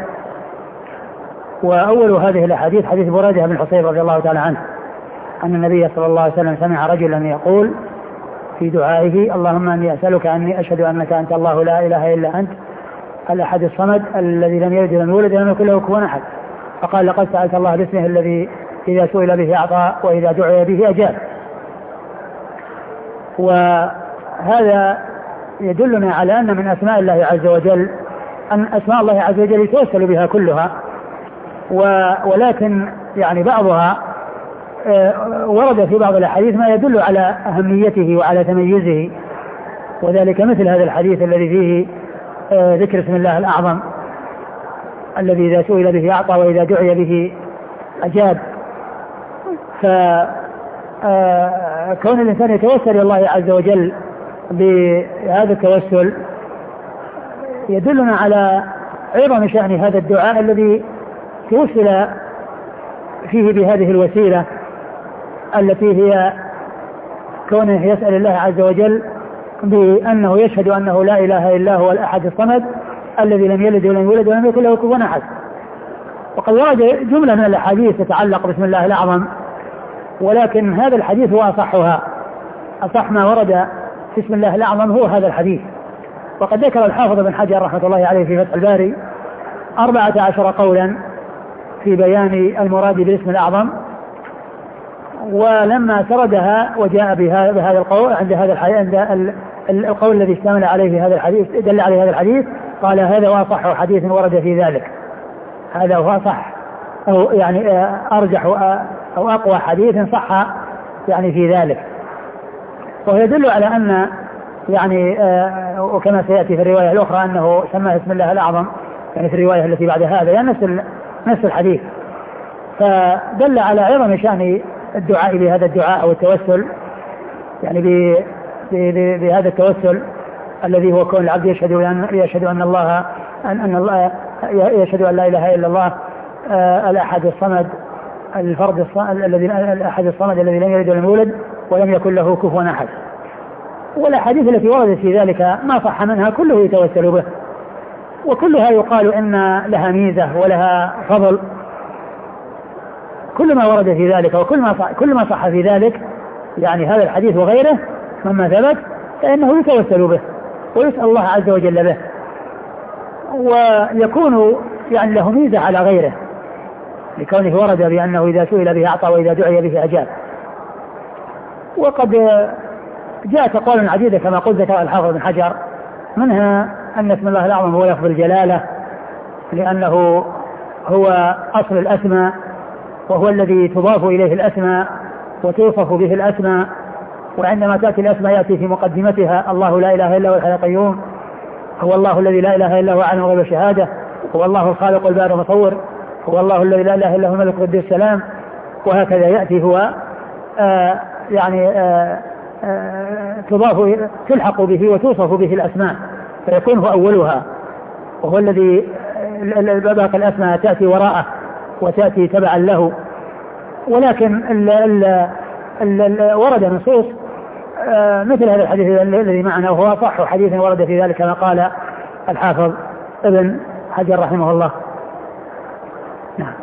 وأول هذه الأحاديث حديث بريدة بن الحصيب رضي الله تعالى عنه أن النبي صلى الله عليه وسلم سمع رجلا يقول في دعائه: اللهم أني أسألك أني أشهد أنك أنت الله لا إله إلا أنت الأحد الصمد الذي لم يلد ولم يولد ولم يكن له كفوا أحد. فقال: لقد سألت الله باسمه الذي إذا سئل به أعطى وإذا دعي به أجاب. وهذا يدلنا على أن من أسماء الله عز وجل أن أسماء الله عز وجل يتوسل بها كلها، ولكن يعني بعضها ورد في بعض الأحاديث ما يدل على أهميته وعلى تميزه، وذلك مثل هذا الحديث الذي فيه ذكر اسم الله الأعظم الذي إذا سئل به أعطى وإذا دعي به أجاب. فكون الإنسان يتوسل إلى الله عز وجل بهذا التوسل يدلنا على عظم شأن هذا الدعاء الذي توسل فيه بهذه الوسيلة التي هي كونه يسأل الله عز وجل بأنه يشهد أنه لا إله إلا هو الأحد الصمد الذي لم يلد ولم يولد ولم يكن له كفوا أحد. وقد ورد جملة من الأحاديث تتعلق باسم الله الأعظم، ولكن هذا الحديث هو أصحها. أصح ما ورد في اسم الله الأعظم هو هذا الحديث. وقد ذكر الحافظ بن حجر رحمة الله عليه في فتح الباري أربعة عشر قولا في بيان المراد بالاسم الأعظم، ولما سردها وجاء بهذا القول عند هذا الحديث عند القول الذي اشتمل عليه هذا الحديث دل عليه هذا الحديث، قال: هذا هو أصح حديث ورد في ذلك. هذا هو أصح أو يعني أرجح أو أقوى حديث صح يعني في ذلك. وهو يدل على أن يعني وكما سيأتي في الرواية الأخرى أنه سمى اسم الله الأعظم يعني في الرواية التي بعد هذا يعني نفس نفس الحديث. فدل على عظم شأن الدعاء بهذا الدعاء أو التوسل يعني بهذا التوسل الذي هو كون العبد يشهد أن يشهد أن الله أن أن الله يشهد أن لا إله إلا الله الأحد الصمد الفرد الذي الأحد الصمد الذي لم يلد ولم يولد ولم يكن له كفوا أحد. والأحاديث التي وردت في ذلك ما صح منها كله يتوسل به، وكلها يقال إن لها ميزة ولها فضل. كل ما ورد في ذلك وكل ما صح كل ما صح في ذلك يعني هذا الحديث وغيره مما ثبت فإنه يتوسل به ويسأل الله عز وجل به، ويكون يعني له ميزة على غيره لكونه ورد بأنه إذا سئل به أعطى وإذا دعي به أجاب. وقد جاءت أقوال عديدة كما قلت ذكر الحافظ بن حجر، منها أن اسم الله الأعظم هو لفظ الجلالة لأنه هو أصل الأسماء وهو الذي تضاف إليه الأسماء وتوصف به الأسماء. وعندما تأتي الأسماء يأتي في مقدمتها الله لا إله إلا هو الحي القيوم، هو الله الذي لا إله إلا هو عالم الغيب والشهادة، هو الله الخالق البارئ المصور، هو الله الذي لا إله إلا هو الملك القدوس السلام. وهكذا يأتي هو آه يعني آه آه تضاف تلحق به وتوصف به الأسماء فيكون هو أولها، وهو الذي باقي الأسماء تأتي وراءه وتأتي تبعا له. ولكن ال ال ال ال ورد نصوص آه مثل هذا الحديث الذي معنا وهو صح حديث ورد في ذلك كما قال الحافظ ابن حجر رحمه الله. نعم.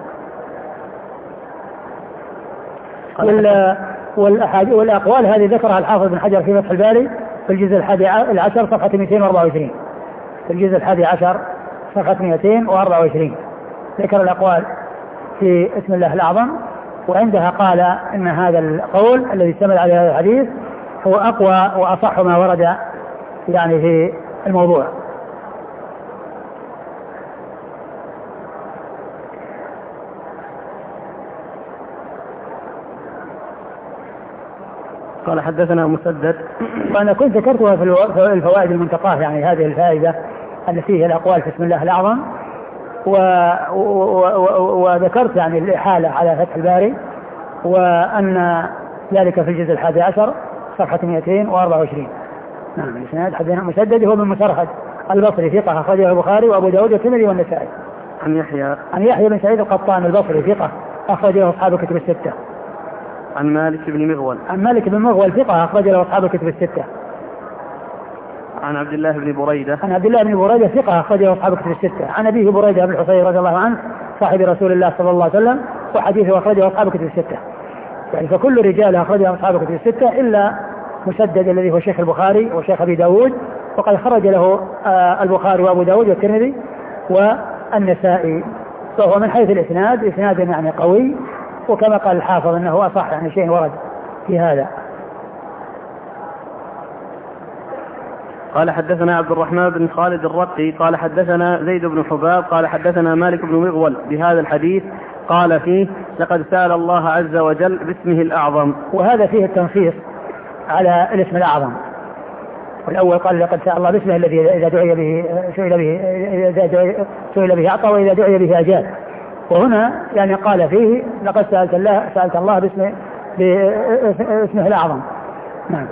والأقوال هذه ذكرها الحافظ بن حجر في فتح الباري في الجزء الحادي عشر صفحة مئتين وأربعة وعشرين في الجزء الحادي عشر صفحة مئتين وأربعة وعشرين ذكر الأقوال في اسم الله الأعظم، وعندها قال إن هذا القول الذي اشتمل على هذا الحديث هو أقوى وأصح ما ورد يعني في الموضوع. قال حدثنا مسدد. وأنا كنت ذكرتها في الفوائد المنتقاه، يعني هذه الفائدة التي فيها الأقوال في اسم الله الأعظم، و... و... و... وذكرت يعني الإحالة على فتح الباري، وأن ذلك في الجزء الحادي عشر صفحة مئتين وأربعة وعشرين. نعم. الإسناد حدثنا مسدد هو بن مسرهد البصري ثقة أخرجه البخاري وأبو داود والترمذي والنسائي. عن يحيى عن يحيى بن سعيد القطان البصري ثقة أخرجه أصحاب الكتب الستة. عن مالك بن مغول عن مالك بن مغول ثقة أخرجه أصحاب الكتب الستة. عن عبد الله بن بريدة عن عبد الله بن بريدة ثقة أخرجه أصحاب الكتب الستة. عن أبيه بريدة بن الحصير رضي الله عنه صاحب رسول الله صلى الله عليه وسلم، وحديثه أخرجه أصحاب الكتب الستة. يعني فكل رجال أخرجه أصحاب الكتب الستة إلا مسدد الذي هو شيخ البخاري وشيخ أبي داود، وقد خرج له البخاري وأبو داود والترمذي والنسائي، فهو من حيث الإسناد إسناد يعني قوي، وكما قال الحافظ أنه أصح يعني شيء ورد في هذا. قال حدثنا عبد الرحمن بن خالد الرقي قال حدثنا زيد بن حباب قال حدثنا مالك بن مغول بهذا الحديث قال فيه لقد سأل الله عز وجل باسمه الأعظم. وهذا فيه التنصيص على الاسم الأعظم. والأول قال لقد سأل الله باسمه الذي إذا دعي به سئل به إذا سئل به أعطى وإذا دعي به أجاب. وهنا يعني قال فيه لقد سألت الله سألت الله باسمه باسمه الأعظم. نعم.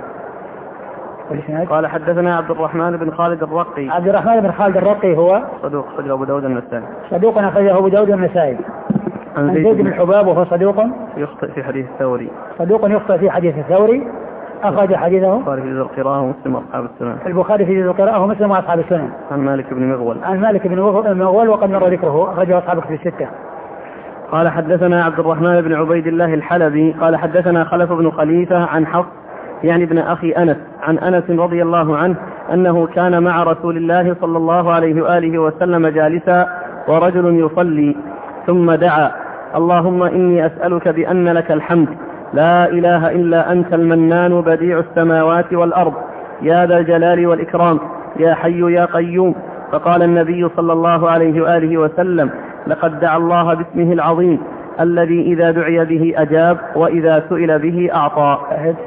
قال حدثنا عبد الرحمن بن خالد الرقي. عبد الرحمن بن خالد الرقي هو صدوق أخرجه أبو داود النسائي. صدوق أخرجه أبو داود النسائي. عن زيد بن الحباب وهو صدوق يخطئ في حديث الثوري. صدوق يخطئ في حديث الثوري. أخرج حديثه البخاري في جزء القراءة ومسلم وأصحاب السنن. البخاري في جزء القراءة ومسلم وأصحاب السنن. عن مالك بن مغول. عن مالك بن مغول وقد مر ذكره أخرجه أصحاب الكتب الستة. قال حدثنا عبد الرحمن بن عبيد الله الحلبي قال حدثنا خلف بن خليفة عن حفص يعني ابن أخي أنس عن أنس رضي الله عنه أنه كان مع رسول الله صلى الله عليه وآله وسلم جالسا ورجل يصلي ثم دعا اللهم إني أسألك بأن لك الحمد لا إله إلا أنت المنان بديع السماوات والأرض يا ذا الجلال والإكرام يا حي يا قيوم. فقال النبي صلى الله عليه وآله وسلم لقد دعا الله باسمه العظيم الذي إذا دعي به أجاب وإذا سئل به أعطى.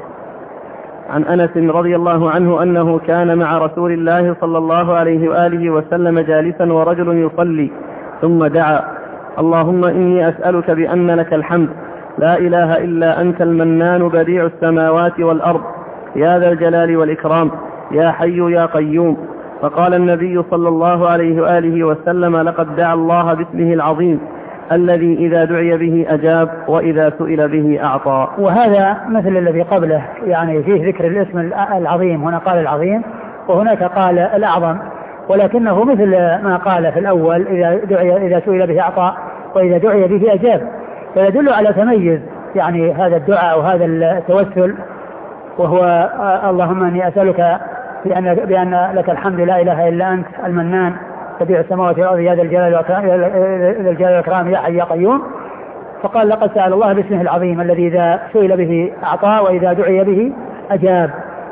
عن أنس رضي الله عنه أنه كان مع رسول الله صلى الله عليه وآله وسلم جالسا ورجل يصلي ثم دعا اللهم إني أسألك بأن لك الحمد لا إله إلا أنت المنان بديع السماوات والأرض يا ذا الجلال والإكرام يا حي يا قيوم. فقال النبي صلى الله عليه وآله وسلم لقد دعا الله باسمه العظيم الذي إذا دعي به أجاب وإذا سئل به أعطى. وهذا مثل الذي قبله يعني فيه ذكر الاسم العظيم، هنا قال العظيم وهناك قال الأعظم، ولكنه مثل ما قال في الأول إذا دعي إذا سئل به أعطى وإذا دعي به أجاب، فيدل على تميز يعني هذا الدعاء وهذا التوسل، وهو اللهم إني أسألك بأن, بأن لك الحمد لا إله إلا أنت المنان بديع السماوات والأرض يا ذا الجلال والإكرام يا حي يا قيوم. فقال لقد سأل الله باسمه العظيم الذي إذا سئل به أعطى وإذا دعي به أجاب.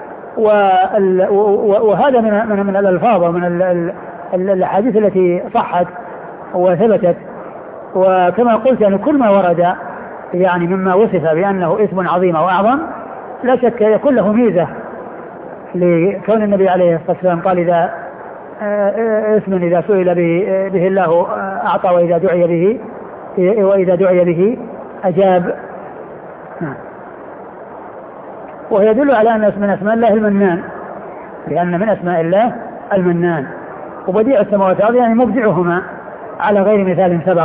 وهذا من من من الألفاظ ومن الأحاديث التي صحت وثبتت. وكما قلت يعني كل ما ورد يعني مما وصف بأنه اسم عظيم أو أعظم لا شك يكون له ميزة، لكون النبي عليه الصلاة والسلام قال إذا اسم إذا سئل به الله أعطى وإذا دعي به وإذا دعي به أجاب. ويدل على أن اسم من أسماء الله المنان، لأن من أسماء الله المنان. وبديع السماوات والأرض يعني مبدعهما على غير مثال سبق.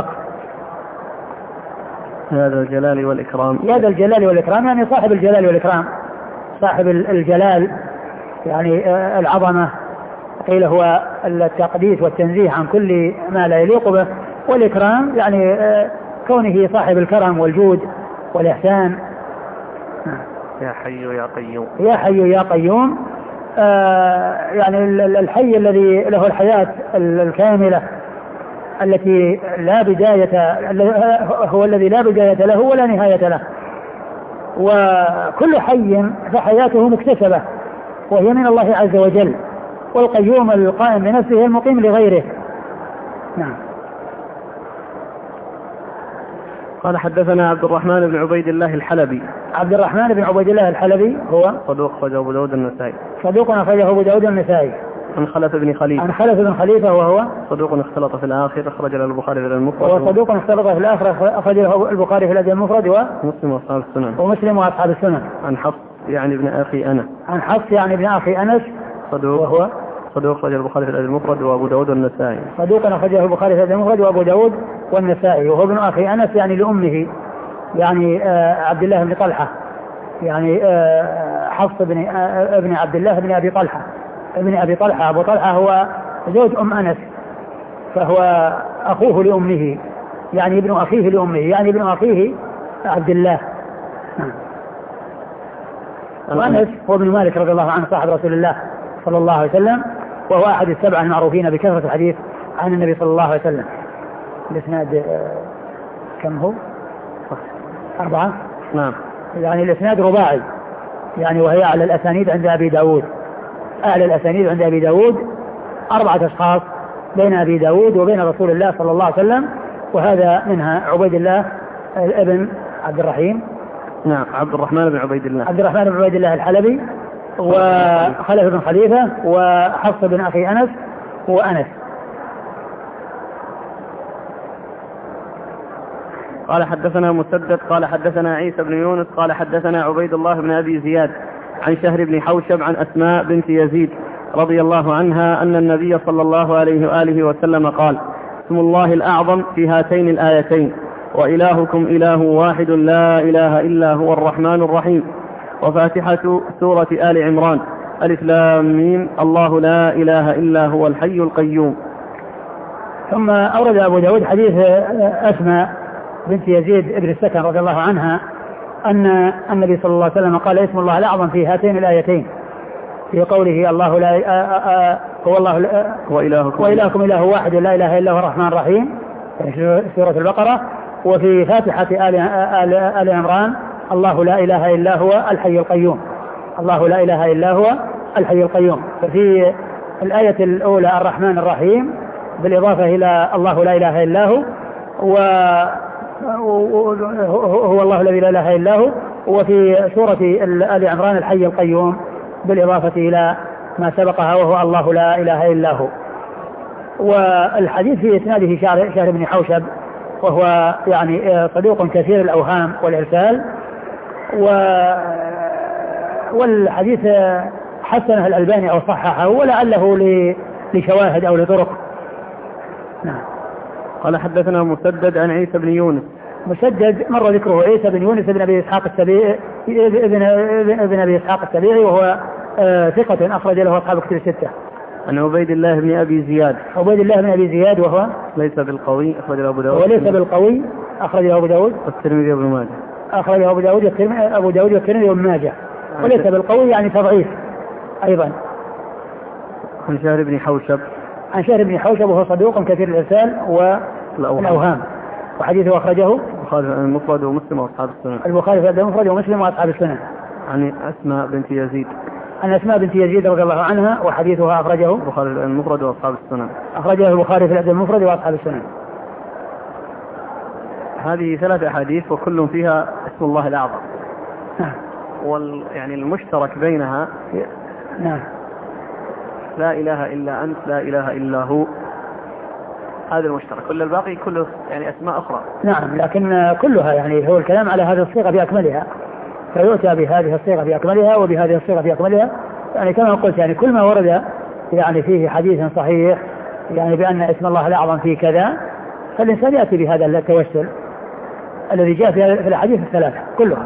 هذا الجلال والإكرام هذا الجلال والإكرام يعني صاحب الجلال والإكرام، صاحب الجلال يعني العظمة، قيل هو التقديس والتنزيه عن كل ما لا يليق به، والإكرام يعني كونه صاحب الكرم والجود والإحسان. يا حي يا قيوم يا حي يا قيوم آه يعني الحي الذي له الحياة الكاملة التي لا بداية، هو الذي لا بداية له ولا نهاية له، وكل حي فحياته مكتسبة وهي من الله عز وجل. والقيوم القائم بنفسه المقيم لغيره. نعم. قال حدثنا عبد الرحمن بن عبيد الله الحلبي. عبد الرحمن بن عبيد الله الحلبي هو صدوق أخرجه أبو داود النسائي. صدوق أخرجه أبو داود النسائي. عن خلف بن خليفة. عن خلف بن خليفة وهو صدوق اختلط في الآخر أخرج له البخاري في المفرد. هو صدوق اختلط في الآخر أخرج له البخاري في الأدب المفرد ومسلم وأصحاب السنن. ومسلم وأصحاب السنن. عن حفص يعني ابن أخي أنس. عن حفص يعني ابن أخي أنس صدوق وهو صدوق أخرج البخاري في الأدب المفرد وأبو داود والنسائي. صدوق أخرجه البخاري في الأدب المفرد وأبو داود والنسائي وهو ابن أخي أنس يعني لأمه يعني آه عبد الله بن طلحة يعني آه حفص بن آه ابن عبد الله بن أبي طلحة ابن أبي طلحة. أبو طلحة هو زوج أم أنس فهو أخوه لأمه يعني ابن أخيه لأمه يعني ابن أخيه عبد الله. وأنس هو ابن مالك رضي الله عنه صاحب رسول الله صلى الله عليه وسلم وهو أحد السبعة المعروفين بكثرة الحديث عن النبي صلى الله عليه وسلم. الإسناد كم هو؟ أربعة. نعم. يعني الإسناد رباعي يعني وهي أعلى الأسانيد عند أبي داود. أعلى الأسانيد عند أبي داود أربعة أشخاص بين أبي داود وبين رسول الله صلى الله عليه وسلم وهذا منها عبيد الله ابن عبد الرحيم. نعم عبد الرحمن بن عبيد الله. عبد الرحمن بن عبيد الله الحلبي وخلف بن خليفة وحفص بن أخي أنس وأنس. قال حدثنا مسدد قال حدثنا عيسى بن يونس قال حدثنا عبيد الله بن أبي زياد عن شهر بن حوشب عن أسماء بنت يزيد رضي الله عنها أن النبي صلى الله عليه وآله وسلم قال اسم الله الأعظم في هاتين الآيتين وإلهكم إله واحد لا إله إلا هو الرحمن الرحيم وفاتحة سورة آل عمران ألف لام ميم الله لا إله إلا هو الحي القيوم. ثم أورد أبو داود حديث أسماء بنت يزيد ابن السكن رضي الله عنها أن النبي صلى الله عليه وسلم قال اسم الله الأعظم في هاتين الآيتين في قوله الله لا هو الله وإلهكم, وإلهكم إله واحد لا إله إلا هو الرحمن الرحيم في سورة البقرة وفي فاتحة آل, آل, آل عمران الله لا إله إلا هو الحي القيوم. الله لا إله إلا هو الحي القيوم. ففي الآية الأولى الرحمن الرحيم بالإضافة إلى الله لا إله إلا هو وهو الله الذي لا إله إلا هو وفي سورة آل عمران الحي القيوم بالإضافة إلى ما سبقها وهو الله لا إله إلا هو. والحديث في إسناده شهر بن حوشب وهو يعني صدوق كثير الأوهام والإرسال والحديث حسنه الألباني أو صححه ولعله لشواهد أو لطرق. نعم. قال حدثنا مسدد عن عيسى بن يونس. مسدد مر ذكره عيسى بن يونس بن أبي إسحاق السبيعي ابن, ابن أبي إسحاق السبيعي وهو آه ثقة أخرج له أصحاب كتب الستة. عن عبيد الله بن أبي زياد. عبيد الله بن أبي زياد وهو ليس بالقوي أخرج له أبو داود. وليس بالقوي أخرج له أبو داود والترمذي وابن ماجه. أخرج له أبو داود أبو داود والترمذي وابن ماجه وليس بالقوي يعني تضعيف أيضا. عن شهر بن حوشب. عن شهر بن حوشب وهو صدوق كثير الإرسال والأوهام وحديثه أخرجه البخاري المفرد ومسلم وأصحاب السنن. البخاري في المفرد ومسلم وأصحاب السنن. عن أسماء بنت يزيد. عن أسماء بنت يزيد رضي الله عنها وحديثها أخرجه البخاري المفرد وأصحاب السنن. أخرجه البخاري في الأدب المفرد وأصحاب السنن. هذه ثلاث أحاديث وكل فيها اسم الله الأعظم. وال يعني المشترك بينها نعم لا إله إلا أنت لا إله إلا هو هذا المشترك. كل الباقي كله يعني أسماء أخرى. نعم لكن كلها يعني هو الكلام على هذه الصيغة بأكملها فيؤتى بهذه الصيغة بأكملها وبهذه الصيغة بأكملها يعني كما قلت يعني كل ما ورد يعني فيه حديث صحيح يعني بأن اسم الله الأعظم فيه كذا فالإنسان يأتي بهذا التوسل الذي جاء في الحديث الثلاثة كلها.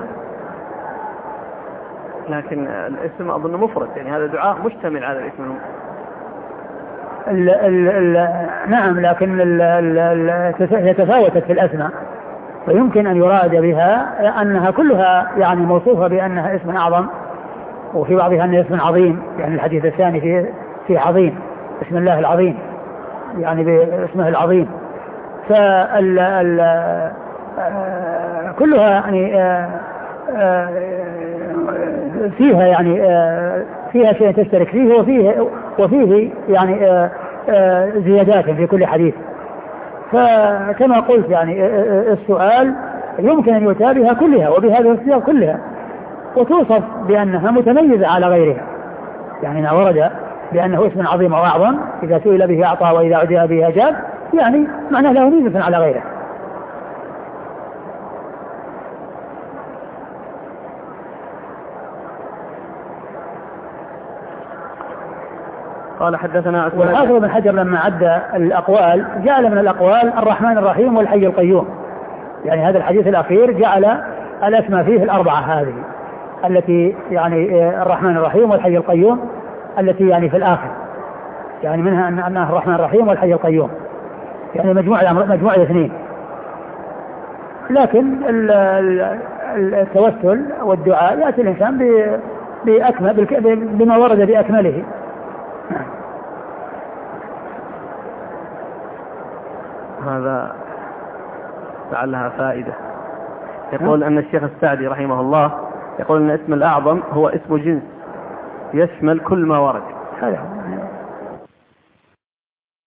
لكن الاسم أظن مفرد يعني هذا دعاء مشتمل على الاسم. ال ال ال نعم لكن ال ال يتفاوتت في الأسماء فيمكن أن يراد بها أنها كلها يعني موصوفة بأنها اسم أعظم وفي بعضها أنها اسم عظيم يعني الحديث الثاني في في عظيم اسم الله العظيم يعني باسمه العظيم. فال ال كلها يعني فيها يعني فيها شيء تشترك فيه وفيه وفيه يعني زيادات في كل حديث. فكما قلت يعني السؤال يمكن أن يؤتى بها كلها وبهذه الصيغ كلها وتوصف بأنها متميزة على غيرها. يعني ما ورد بأنه اسم عظيم وأعظم إذا سئل به أعطى وإذا عدي به أجاب، يعني معناه له ميزة على غيره. قال حدثنا عثمان. والحافظ بن حجر لما عد الأقوال جعل من الأقوال الرحمن الرحيم والحي القيوم، يعني هذا الحديث الأخير جعل الأسماء فيه الأربعة هذه التي يعني الرحمن الرحيم والحي القيوم التي يعني في الآخر، يعني منها أن أنها الرحمن الرحيم والحي القيوم، يعني مجموعة مجموعة الاثنين. لكن التوسل والدعاء يأتي الإنسان بأكمل بما ورد بأكمله. هذا لعلها فائدة. يقول أن الشيخ السعدي رحمه الله يقول أن اسم الأعظم هو اسم جنس يشمل كل ما ورد. هذا